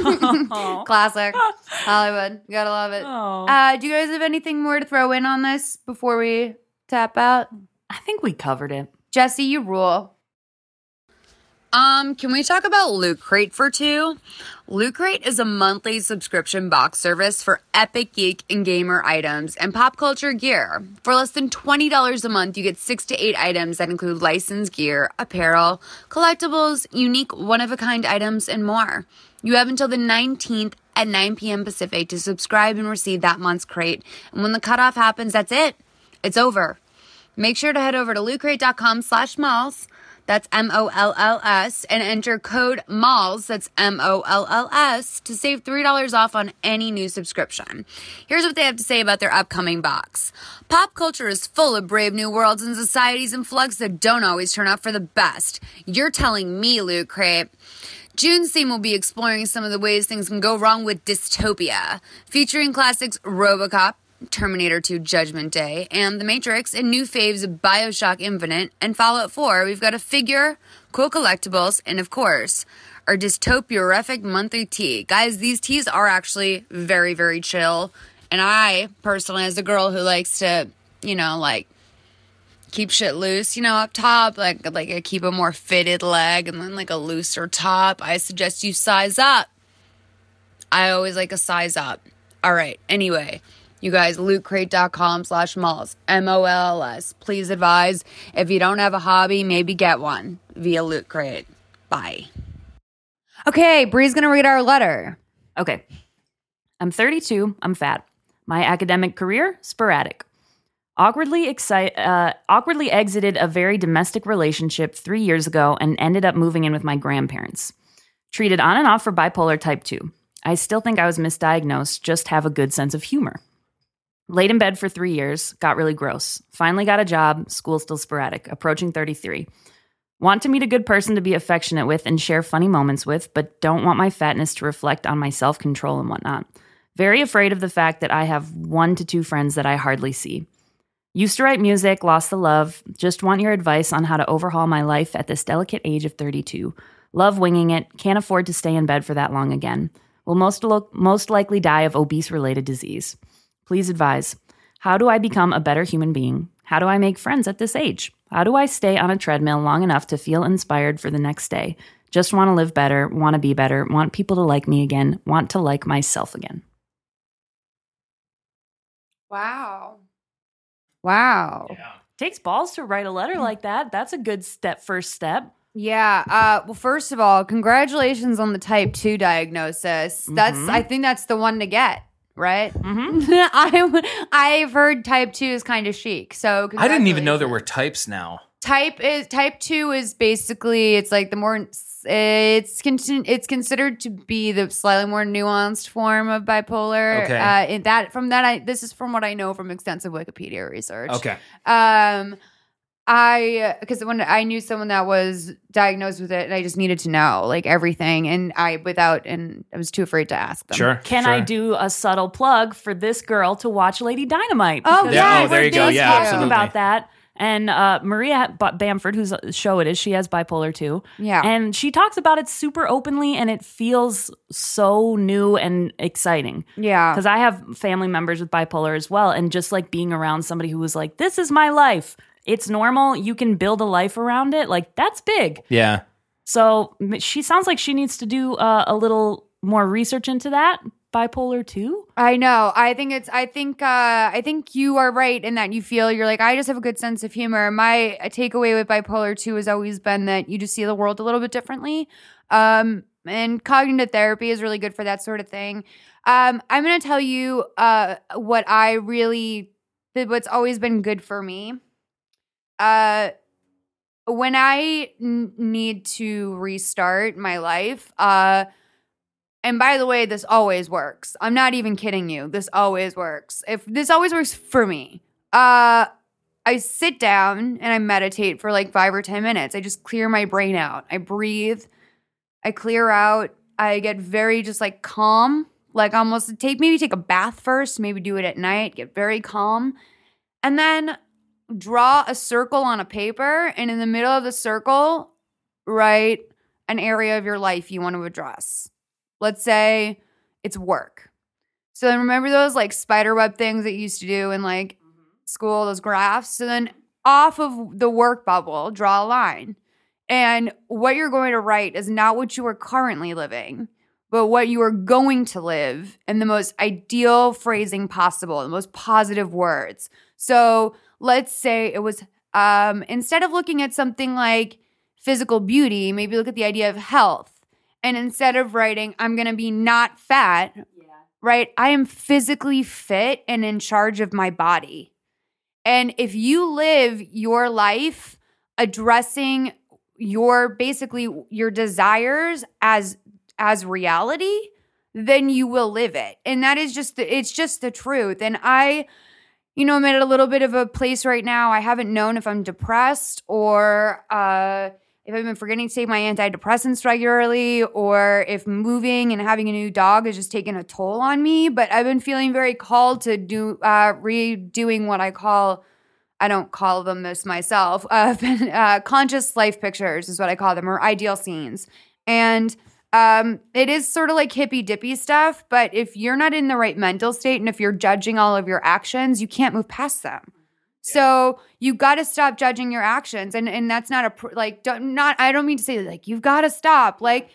Oh. classic Hollywood. You gotta love it. Oh. Uh, do you guys have anything more to throw in on this before we tap out? I think we covered it. Jesse, you rule. Um, can we talk about Loot Crate for two? Loot Crate is a monthly subscription box service for epic geek and gamer items and pop culture gear. For less than twenty dollars a month, you get six to eight items that include licensed gear, apparel, collectibles, unique one-of-a-kind items, and more. You have until the nineteenth at nine p.m. Pacific to subscribe and receive that month's crate. And when the cutoff happens, that's it. It's over. Make sure to head over to lootcrate.com slash malls. That's M O L L S, and enter code MALLS, that's M O L L S, to save three dollars off on any new subscription. Here's what they have to say about their upcoming box. Pop culture is full of brave new worlds and societies in flux that don't always turn out for the best. You're telling me, Loot Crate. June's theme will be exploring some of the ways things can go wrong with dystopia, featuring classics RoboCop, Terminator two Judgment Day, and The Matrix, and new faves BioShock Infinite and Fallout four. We've got a figure, cool collectibles, and of course, our dystopia-rific monthly tea. Guys, these teas are actually very, very chill. And I, personally, as a girl who likes to, you know, like, keep shit loose, you know, up top, like, like I keep a more fitted leg and then, like, a looser top, I suggest you size up. I always like a size up. All right, anyway. You guys, lootcrate.com slash malls, M O L L S. Please advise, if you don't have a hobby, maybe get one via Loot Crate. Bye. Okay, Bree's going to read our letter. Okay. I'm thirty-two. I'm fat. My academic career, sporadic. Awkwardly exci- uh, awkwardly exited a very domestic relationship three years ago and ended up moving in with my grandparents. Treated on and off for bipolar type two. I still think I was misdiagnosed, just have a good sense of humor. Laid in bed for three years, got really gross. Finally got a job, school still sporadic, approaching thirty-three. Want to meet a good person to be affectionate with and share funny moments with, but don't want my fatness to reflect on my self-control and whatnot. Very afraid of the fact that I have one to two friends that I hardly see. Used to write music, lost the love. Just want your advice on how to overhaul my life at this delicate age of thirty-two. Love winging it. Can't afford to stay in bed for that long again. Will most lo- most likely die of obese-related disease. Please advise. How do I become a better human being? How do I make friends at this age? How do I stay on a treadmill long enough to feel inspired for the next day? Just want to live better, want to be better, want people to like me again, want to like myself again. Wow. Wow. Yeah. Takes balls to write a letter like that. That's a good step, first step. Yeah. Uh, well, first of all, congratulations on the type two diagnosis. That's, Mhm. I think that's the one to get, right? Mm-hmm. I, I've heard type two is kind of chic. So I didn't even know there congratulations. were types now. Type is type two is basically it's like the more it's con- it's considered to be the slightly more nuanced form of bipolar. Okay. Uh, in that from that I this is from what I know from extensive Wikipedia research. Okay. Um, I because when I knew someone that was diagnosed with it, and I just needed to know like everything, and I without and I was too afraid to ask them. Sure. Can sure. I do a subtle plug for this girl to watch Lady Dynamite? Oh, Because yeah, Yeah, oh, there you go. thank Yeah, you. absolutely. about that. And uh, Maria B- Bamford, whose show it is, she has bipolar too. Yeah. And she talks about it super openly, and it feels so new and exciting. Yeah. Because I have family members with bipolar as well. And just like being around somebody who was like, this is my life. It's normal. You can build a life around it. Like, that's big. Yeah. So m- she sounds like she needs to do uh, a little more research into that. Bipolar two? I know. I think it's. I think. Uh, I think you are right in that you feel you're like. I just have a good sense of humor. My takeaway with bipolar two has always been that you just see the world a little bit differently, um, and cognitive therapy is really good for that sort of thing. Um, I'm going to tell you uh, what I really. What's always been good for me. Uh, when I n- need to restart my life. Uh. And by the way, this always works. I'm not even kidding you. This always works. If this always works for me. Uh, I sit down and I meditate for like five or ten minutes. I just clear my brain out. I breathe. I clear out. I get very just like calm. Like almost take maybe take a bath first. Maybe do it at night. Get very calm, and then draw a circle on a paper. And in the middle of the circle, write an area of your life you want to address. Let's say it's work. So then remember those like spider web things that you used to do in like mm-hmm. school, those graphs? So then off of the work bubble, draw a line. And what you're going to write is not what you are currently living, but what you are going to live in the most ideal phrasing possible, the most positive words. So let's say it was, um, instead of looking at something like physical beauty, maybe look at the idea of health. And instead of writing, I'm going to be not fat, yeah. right? I am physically fit and in charge of my body. And if you live your life addressing your basically your desires as as reality, then you will live it. And that is just the, it's just the truth. And I, you know, I'm at a little bit of a place right now. I haven't known if I'm depressed or uh if I've been forgetting to take my antidepressants regularly, or if moving and having a new dog has just taken a toll on me. But I've been feeling very called to do uh, redoing what I call, I don't call them this myself, uh, uh, conscious life pictures is what I call them, or ideal scenes. And um, it is sort of like hippy dippy stuff. But if you're not in the right mental state and if you're judging all of your actions, you can't move past them. So you got to stop judging your actions. And and that's not a, pr- like, don't, not, I don't mean to say like, you've got to stop. Like,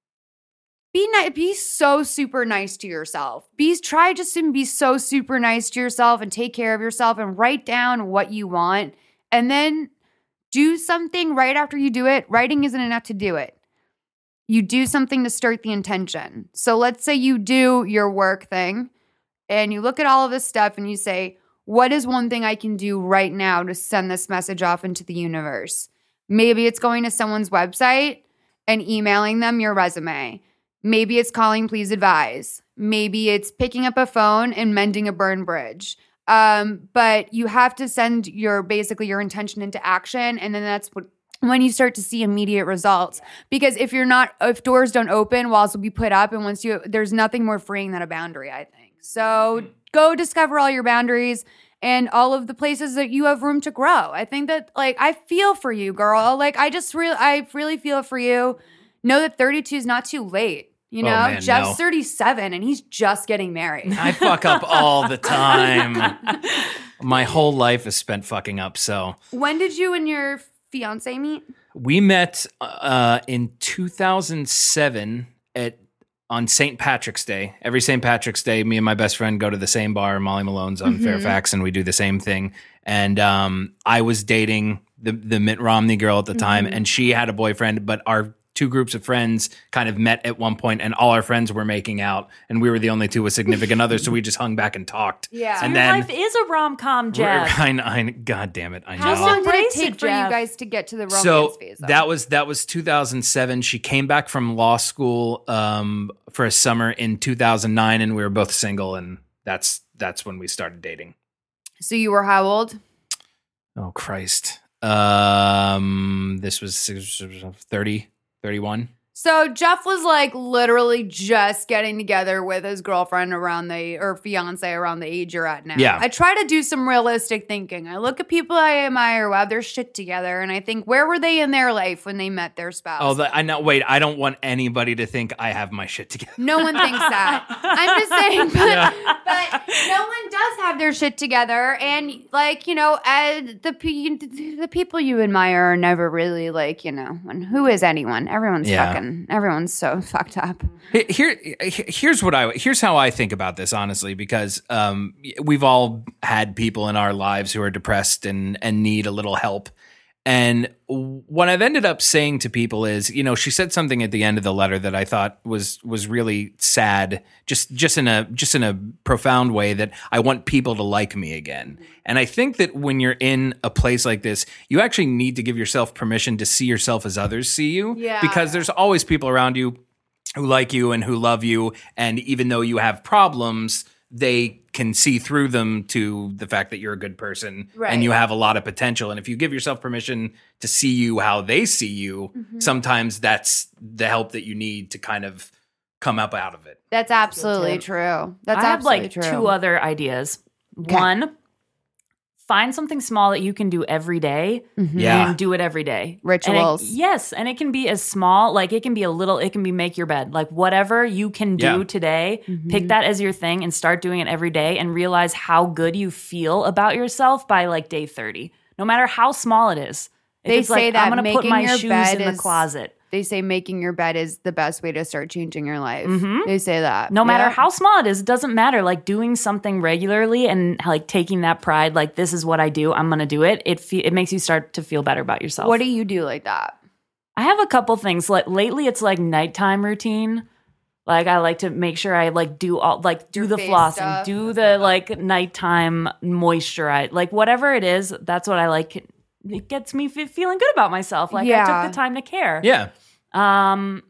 be nice, be so super nice to yourself. Be, try just to be so super nice to yourself and take care of yourself and write down what you want. And then do something right after you do it. Writing isn't enough to do it. You do something to start the intention. So let's say you do your work thing and you look at all of this stuff and you say, what is one thing I can do right now to send this message off into the universe? Maybe it's going to someone's website and emailing them your resume. Maybe it's calling Please Advise. Maybe it's picking up a phone and mending a burn bridge. Um, but you have to send your basically your intention into action, and then that's what when you start to see immediate results. Because if you're not, if doors don't open, walls will be put up, and once you, there's nothing more freeing than a boundary, I think. So go discover all your boundaries and all of the places that you have room to grow. I think that, like, I feel for you, girl. Like, I just really, I really feel for you. Know that thirty-two is not too late. You know, oh, man, Jeff's no. thirty-seven and he's just getting married. I fuck up all the time. My whole life is spent fucking up. So when did you and your fiance meet? We met uh, in two thousand seven at on Saint Patrick's Day. Every Saint Patrick's Day, me and my best friend go to the same bar, Molly Malone's on mm-hmm. Fairfax, and we do the same thing. And um, I was dating the the Mitt Romney girl at the time, mm-hmm. and she had a boyfriend, but our two groups of friends kind of met at one point, and all our friends were making out, and we were the only two with significant others, so we just hung back and talked. Yeah. So and your then, life is a rom-com, Jeff. I, I, God damn it, I know. How long did it Embrace take it, for you Jeff. guys to get to the romance so phase? Though? that was that was two thousand seven. She came back from law school um, for a summer in two thousand nine, and we were both single, and that's that's when we started dating. So you were how old? Oh, Christ. Um, this was thirty, thirty-one. So Jeff was like literally just getting together with his girlfriend around the, or fiance around the age you're at now. Yeah. I try to do some realistic thinking. I look at people I admire who have their shit together, and I think, where were they in their life when they met their spouse? Oh, the, I know. Wait, I don't want anybody to think I have my shit together. No one thinks that. I'm just saying, but, yeah. but no one does have their shit together. And like, you know, uh, the the people you admire are never really like, you know, and who is anyone? Everyone's Yeah. fucking, everyone's so fucked up. Here, here's what I here's how I think about this, honestly, because um, we've all had people in our lives who are depressed and and need a little help. And what I've ended up saying to people is, you know, she said something at the end of the letter that I thought was was really sad, just just in a just in a profound way, that I want people to like me again. And I think that when you're in a place like this, you actually need to give yourself permission to see yourself as others see you. Yeah. Because there's always people around you who like you and who love you. And even though you have problems, they can see through them to the fact that you're a good person Right. and you have a lot of potential. And if you give yourself permission to see you how they see you, Mm-hmm. sometimes that's the help that you need to kind of come up out of it. That's absolutely true. That's I have absolutely like true. two other ideas. Okay. One, find something small that you can do every day Yeah. and do it every day. Rituals. And it- yes. And it can be as small, like it can be a little, it can be make your bed. Like whatever you can do Yeah. today, Mm-hmm. pick that as your thing and start doing it every day and realize how good you feel about yourself by like day thirty, no matter how small it is. If They it's say like, that I'm going to put making my your shoes bed in is- the closet. They say making your bed is the best way to start changing your life. Mhm. They say that. No matter Yeah. how small it is, it doesn't matter. Like doing something regularly and like taking that pride, like this is what I do, I'm going to do it. It fe- it makes you start to feel better about yourself. What do you do like that? I have a couple things. Like lately, it's like nighttime routine. Like I like to make sure I like do all like do Your the face flossing, stuff. do the like nighttime moisturize, like whatever it is. That's what I like. It gets me fe- feeling good about myself. Like I Yeah. took the time to care. Yeah. Um,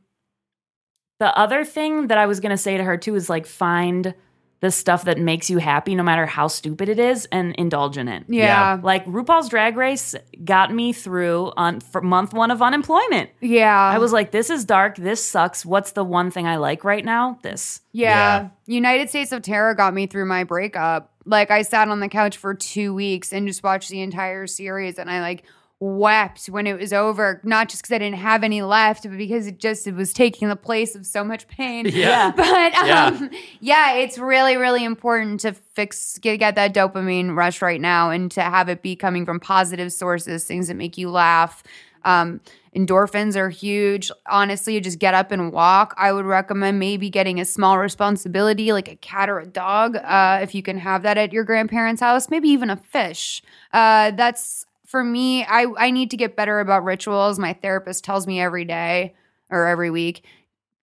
the other thing that I was going to say to her too is like find the stuff that makes you happy, no matter how stupid it is, and indulge in it. Yeah. Like RuPaul's Drag Race got me through on for month one of unemployment. Yeah. I was like, this is dark. This sucks. What's the one thing I like right now? This. Yeah. United States of Terror got me through my breakup. Like I sat on the couch for two weeks and just watched the entire series, and I like wept when it was over, not just because I didn't have any left, but because it just it was taking the place of so much pain. Yeah. But um, Yeah. yeah, it's really, really important to fix get, get that dopamine rush right now, and to have it be coming from positive sources, things that make you laugh. Um, endorphins are huge. Honestly, you just get up and walk. I would recommend maybe getting a small responsibility like a cat or a dog, uh, if you can have that at your grandparents' house, maybe even a fish. Uh, that's for me. I, I need to get better about rituals. My therapist tells me every day or every week,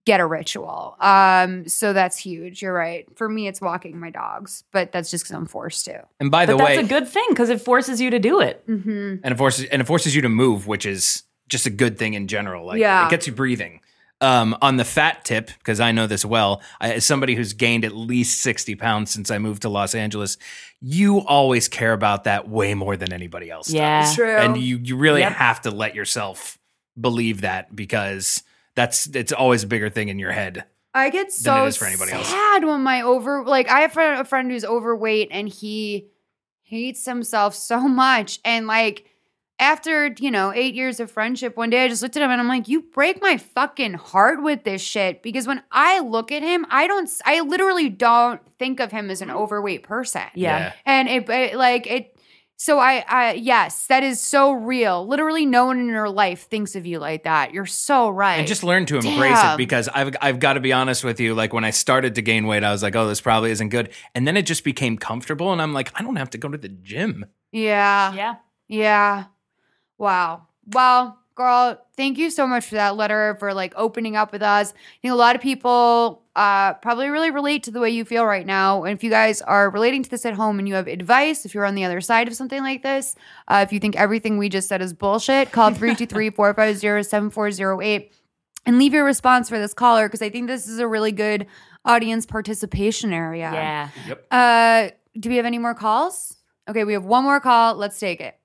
get a ritual. Um, so that's huge. You're right. For me, it's walking my dogs, but that's just because I'm forced to. And by But the that's way, a good thing because it forces you to do it. Mm-hmm. and it forces and it forces you to move, which is just a good thing in general. Like Yeah. it gets you breathing. Um, on the fat tip, because I know this well, I, as somebody who's gained at least sixty pounds since I moved to Los Angeles, you always care about that way more than anybody else Yeah. does. True. And you you really Yep. have to let yourself believe that because that's it's always a bigger thing in your head. I get than so it is for anybody else. sad when my over like I have a friend, a friend who's overweight and he hates himself so much. And like after, you know, eight years of friendship, one day I just looked at him and I'm like, you break my fucking heart with this shit. Because when I look at him, I don't, I literally don't think of him as an overweight person. Yeah. And it, it like it, so I, I, yes, that is so real. Literally no one in your life thinks of you like that. You're so right. And just learn to embrace Damn. it because I've I've got to be honest with you. Like when I started to gain weight, I was like, oh, this probably isn't good. And then it just became comfortable. And I'm like, I don't have to go to the gym. Yeah. Yeah. Yeah. Wow. Well, girl, thank you so much for that letter, for like opening up with us. I think a lot of people uh, probably really relate to the way you feel right now. And if you guys are relating to this at home and you have advice, if you're on the other side of something like this, uh, if you think everything we just said is bullshit, call three two three, four five zero, seven four zero eight and leave your response for this caller because I think this is a really good audience participation area. Yeah. Yep. Uh, do we have any more calls? Okay, we have one more call. Let's take it.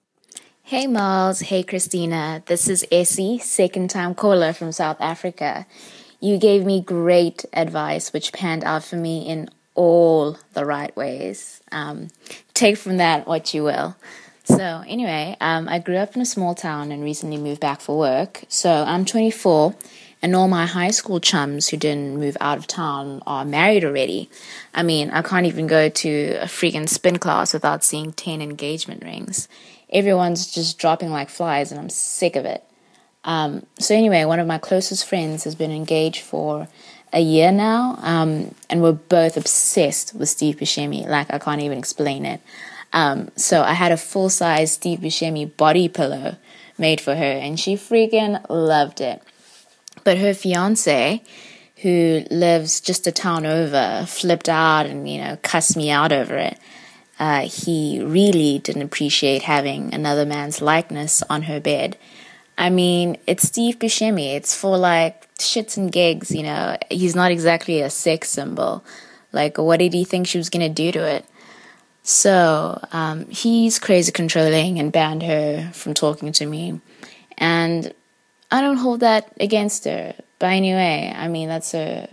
Hey Miles, hey Christina, this is Essie, second time caller from South Africa. You gave me great advice which panned out for me in all the right ways. Um, take from that what you will. So anyway, um, I grew up in a small town and recently moved back for work. So I'm twenty-four and all my high school chums who didn't move out of town are married already. I mean, I can't even go to a freaking spin class without seeing ten engagement rings. Everyone's just dropping like flies and I'm sick of it. Um, so anyway, one of my closest friends has been engaged for a year now, um, and we're both obsessed with Steve Buscemi. Like, I can't even explain it. Um, so I had a full-size Steve Buscemi body pillow made for her, and she freaking loved it. But her fiance, who lives just a town over, flipped out and, you know, cussed me out over it. Uh, he really didn't appreciate having another man's likeness on her bed. I mean, it's Steve Buscemi. It's for, like, shits and gigs, you know. He's not exactly a sex symbol. Like, what did he think she was going to do to it? So, um, he's crazy controlling and banned her from talking to me. And I don't hold that against her. But anyway, I mean, that's her...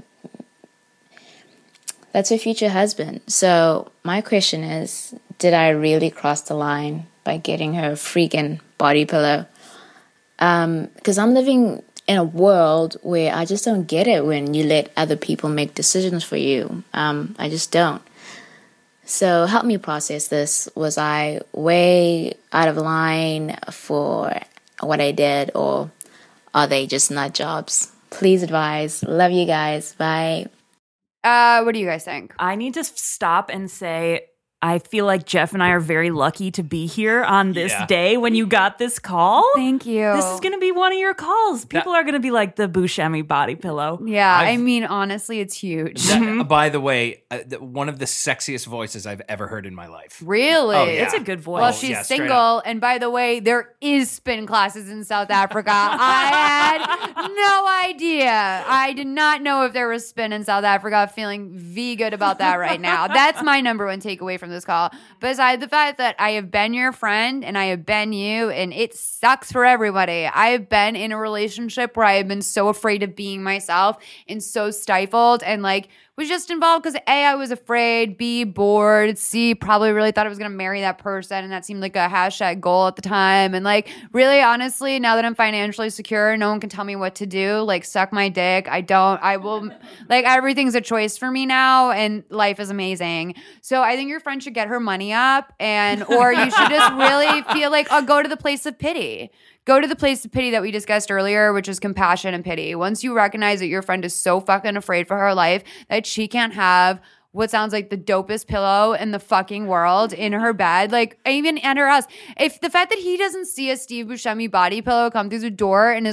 That's her future husband. So my question is, did I really cross the line by getting her a freaking body pillow? Um, because I'm living in a world where I just don't get it when you let other people make decisions for you. Um, I just don't. So help me process this. Was I way out of line for what I did, or are they just nut jobs? Please advise. Love you guys. Bye. Uh, what do you guys think? I need to stop and say, I feel like Jeff and I are very lucky to be here on this Yeah. day when you got this call. Thank you. This is going to be one of your calls. People are going to be like the Buscemi body pillow. Yeah, i I've- mean, honestly, it's huge. That- by the way, uh, th- one of the sexiest voices I've ever heard in my life. Really? Oh, yeah. It's a good voice. Well, Oh, she's yeah, straight single, and by the way, there is spin classes in South Africa. I had no idea. I did not know if there was spin in South Africa. Feeling v good about that right now. That's my number one takeaway from this call. Besides the fact that I have been your friend and I have been you, and it sucks for everybody. I have been in a relationship where I have been so afraid of being myself and so stifled, and like was just involved because A, I was afraid, B, bored, C, probably really thought I was going to marry that person, and that seemed like a hashtag goal at the time. And like, really, honestly, now that I'm financially secure, no one can tell me what to do. Like, suck my dick. I don't, I will, like, everything's a choice for me now, and life is amazing. So I think your friend should get her money up, and, or you should just really feel like, oh, go to the place of pity. Go to the place of pity that we discussed earlier, which is compassion and pity. Once you recognize that your friend is so fucking afraid for her life that she can't have what sounds like the dopest pillow in the fucking world in her bed, like even at her house. If the fact that he doesn't see a Steve Buscemi body pillow come through the door and is like,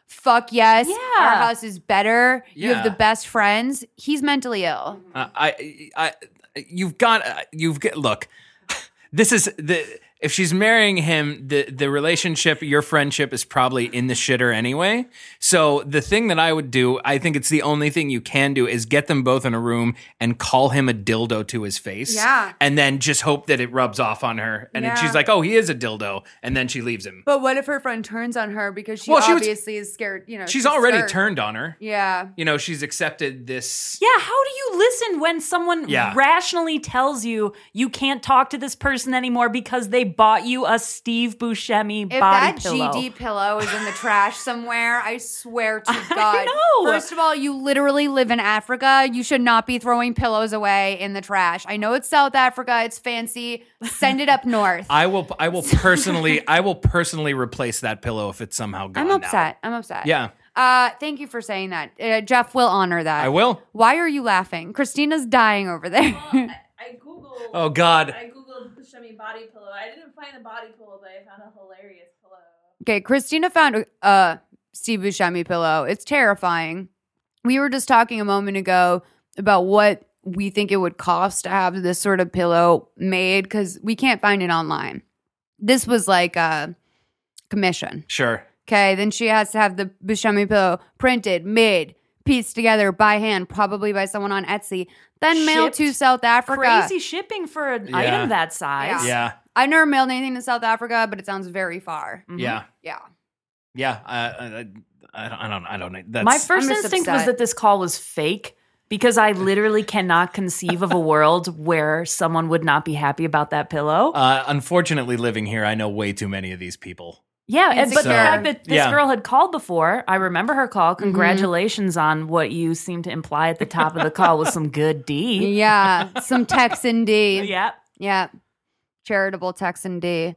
fuck yes, Yeah. our house is better. You have Yeah. the best friends. He's mentally ill. Uh, I, I, you've got, uh, you've got. Look, this is the. If she's marrying him, the the relationship, your friendship is probably in the shitter anyway. So the thing that I would do, I think it's the only thing you can do, is get them both in a room and call him a dildo to his face. Yeah. And then just hope that it rubs off on her. And then Yeah. she's like, oh, he is a dildo. And then she leaves him. But what if her friend turns on her because she Well, she was- obviously is scared? You know, She's already scared. turned on her. Yeah. You know, she's accepted this. Yeah, how do you listen when someone Yeah. rationally tells you you can't talk to this person anymore because they bought you a Steve Buscemi If body that pillow? G D pillow is in the trash somewhere, I swear to God. know. First of all, you literally live in Africa. You should not be throwing pillows away in the trash. I know it's South Africa. It's fancy. Send it up north. I will. I will personally. I will personally replace that pillow if it's somehow gone. I'm now. upset. I'm upset. Yeah, Uh, thank you for saying that. Uh, Jeff will honor that. I will. Why are you laughing? Christina's dying over there. I, I googled. Oh God. I googled Buscemi body pillow. I didn't find a body pillow, but I found a hilarious pillow. Okay, Christina found a uh, Steve Buscemi pillow. It's terrifying. We were just talking a moment ago about what we think it would cost to have this sort of pillow made because we can't find it online. This was like a commission. Sure. Okay, then she has to have the Buscemi pillow printed, made, pieced together by hand, probably by someone on Etsy, then mailed Shipped. to South Africa. Crazy shipping for an Yeah. item that size. Yeah. I've never mailed anything to South Africa, but it sounds very far. Mhm. Yeah. Yeah. Yeah. I, I, I don't. I don't. I don't know. That's My first I'm just instinct was upset. that this call was fake because I literally cannot conceive of a world where someone would not be happy about that pillow. Uh, unfortunately, living here, I know way too many of these people. Yeah, and, but the Insecure. fact that this Yeah. girl had called before, I remember her call. Mm-hmm. Congratulations on what you seem to imply at the top of the call was some good D. Yeah, some Texan D. Yeah. Yeah. Charitable Texan D.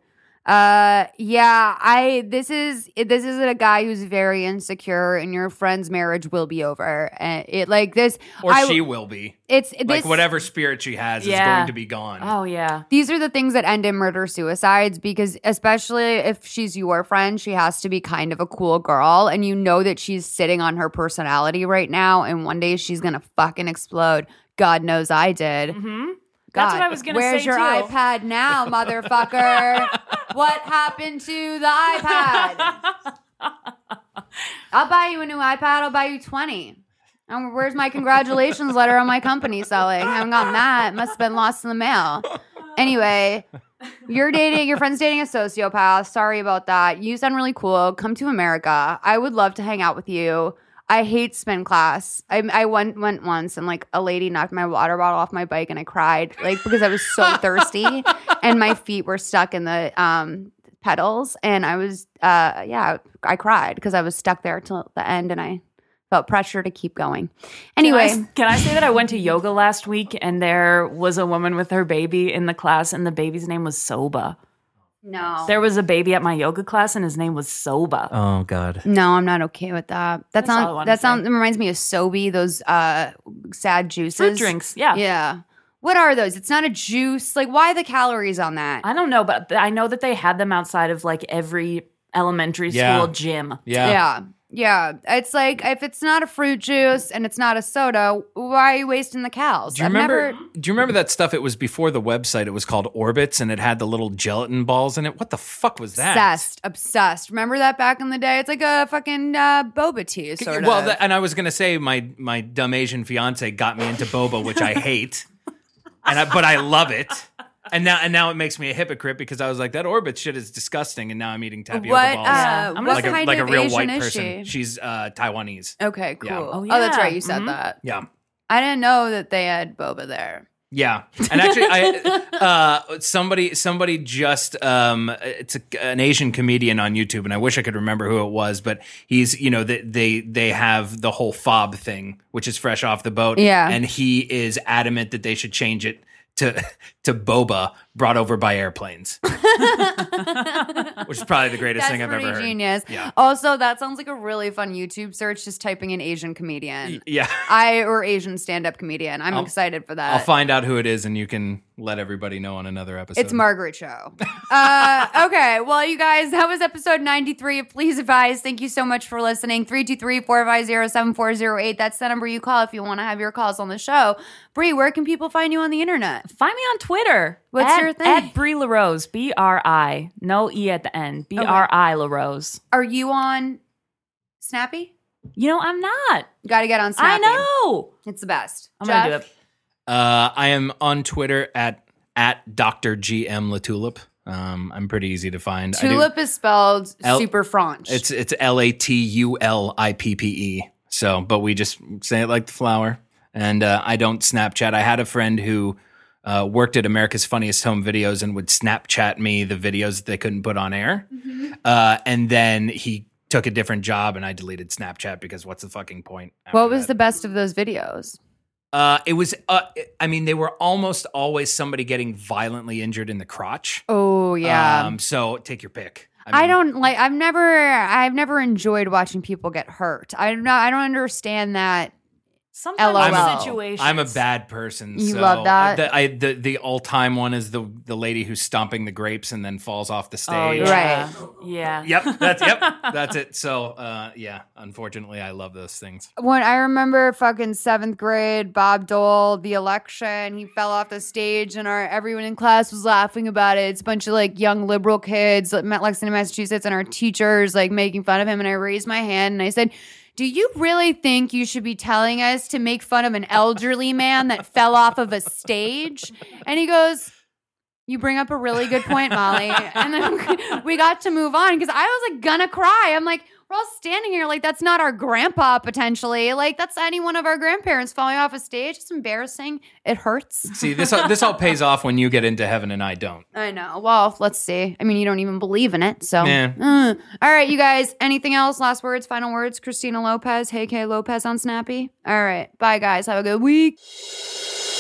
Uh yeah, I this is this is a guy who's very insecure and your friend's marriage will be over. And it like this Or I, she will be. it's Like this whatever spirit she has is Yeah. going to be gone. Oh, yeah. these are the things that end in murder suicides because especially if she's your friend, she has to be kind of a cool girl and you know that she's sitting on her personality right now and one day she's gonna fucking explode. God knows I did. hmm That's what God, I was going to say, Where's your too. iPad now, motherfucker? What happened to the iPad? I'll buy you a new iPad. I'll buy you twenty. And where's my congratulations letter on my company selling? I haven't gotten that. It must have been lost in the mail. Anyway, you're dating, your friend's dating a sociopath. Sorry about that. You sound really cool. Come to America. I would love to hang out with you. I hate spin class. I, I went went once and like a lady knocked my water bottle off my bike and I cried like because I was so thirsty and my feet were stuck in the um, pedals and I was uh, yeah I cried because I was stuck there till the end and I felt pressure to keep going. Anyway, Can I, can I say that I went to yoga last week and there was a woman with her baby in the class and the baby's name was Soba. no, There was a baby at my yoga class and his name was Soba. Oh God. no, I'm not okay with that. That That's all I sounds wanted that to say. sounds it reminds me of Sobe, those uh, sad juices, Fruit drinks, yeah. Yeah. What are those? It's not a juice. Like, why the calories on that? I don't know, but I know that they had them outside of like every elementary school Yeah. gym. Yeah. Yeah. Yeah. It's like if it's not a fruit juice and it's not a soda, why are you wasting the calories? Do you I've remember? never- Do you remember that stuff? It was before the website. It was called Orbits, and it had the little gelatin balls in it. What the fuck was that? Obsessed. Obsessed. Remember that back in the day? It's like a fucking uh, boba tea, sort well, of. that, and I was gonna say my my dumb Asian fiance got me into boba, which I hate, and I, but I love it. And now and now it makes me a hypocrite because I was like that Orbit shit is disgusting, and now I'm eating tapioca what balls. uh, I'm what gonna like a, kind like a of real Asian white is person. she? She's uh, Taiwanese. Okay, cool. Yeah. Oh, Oh, that's yeah. right. You said Mhm. that. Yeah. I didn't know that they had boba there. Yeah, and actually, I uh, somebody somebody just um, it's a, an Asian comedian on YouTube, and I wish I could remember who it was, but he's you know they they, they have the whole fob thing, which is fresh off the boat, Yeah. and he is adamant that they should change it to to boba brought over by airplanes. Which is probably the greatest That's thing I've pretty ever heard. genius. Yeah. Also, that sounds like a really fun YouTube search, just typing in Asian comedian. Yeah. I or Asian stand-up comedian. I'm I'll- excited for that. I'll find out who it is and you can let everybody know on another episode. It's Margaret Cho. uh, okay, well, you guys, that was episode ninety-three of Please Advise. Thank you so much for listening. three two three, four five zero, seven four zero eight. That's the number you call if you want to have your calls on the show. Bree, where can people find you on the internet? Find me on Twitter. What's at, your thing? At Brie LaRose. B R I. No E at the end. B R I LaRose. Are you on Snappy? You know, I'm not. Got to get on Snappy. I know. It's the best. I'm Jeff? going to do it. Uh, I am on Twitter at at Doctor G M Latulip. Um, I'm pretty easy to find. I do- Tulip is spelled L- super French. It's it's L A T U L I P P E. So, but we just say it like the flower. And uh, I don't Snapchat. I had a friend who uh, worked at America's Funniest Home Videos and would Snapchat me the videos that they couldn't put on air. Mm-hmm. Uh, and then he took a different job, and I deleted Snapchat because what's the fucking point? after What was that? the best of those videos? Uh, it was. Uh, I mean, they were almost always somebody getting violently injured in the crotch. Oh, yeah. Um, so take your pick. I, mean, don't like. I've never. I've never enjoyed watching people get hurt. I don't know. I don't understand that. Sometimes LOL. I'm I'm a- situations. I'm a bad person. You so love that? The, I, the the all time one is the the lady who's stomping the grapes and then falls off the Oh, stage. yeah. Right. Yeah. Yep. That's yep. That's it. So uh, yeah. Unfortunately, I love those things. When I remember fucking seventh grade, Bob Dole, the election, he fell off the stage, and our everyone in class was laughing about it. It's a bunch of like young liberal kids at Lexington, Massachusetts, and our teachers like making fun of him. And I raised my hand and I said, "Do you really think you should be telling us to make fun of an elderly man that fell off of a stage?" And he goes, "You bring up a really good point, Molly." And then we got to move on because I was like gonna cry. I'm like, we're all standing here like that's not our grandpa potentially. Like that's any one of our grandparents falling off a stage. It's embarrassing. It hurts. See, this all, this all pays off when you get into heaven and I don't. I know. Well, let's see. I mean, you don't even believe in it. So, Yeah. Mm. All right, you guys. Anything else? Last words, final words? Christina Lopez, Hey K Lopez on Snappy. All right. Bye, guys. Have a good week.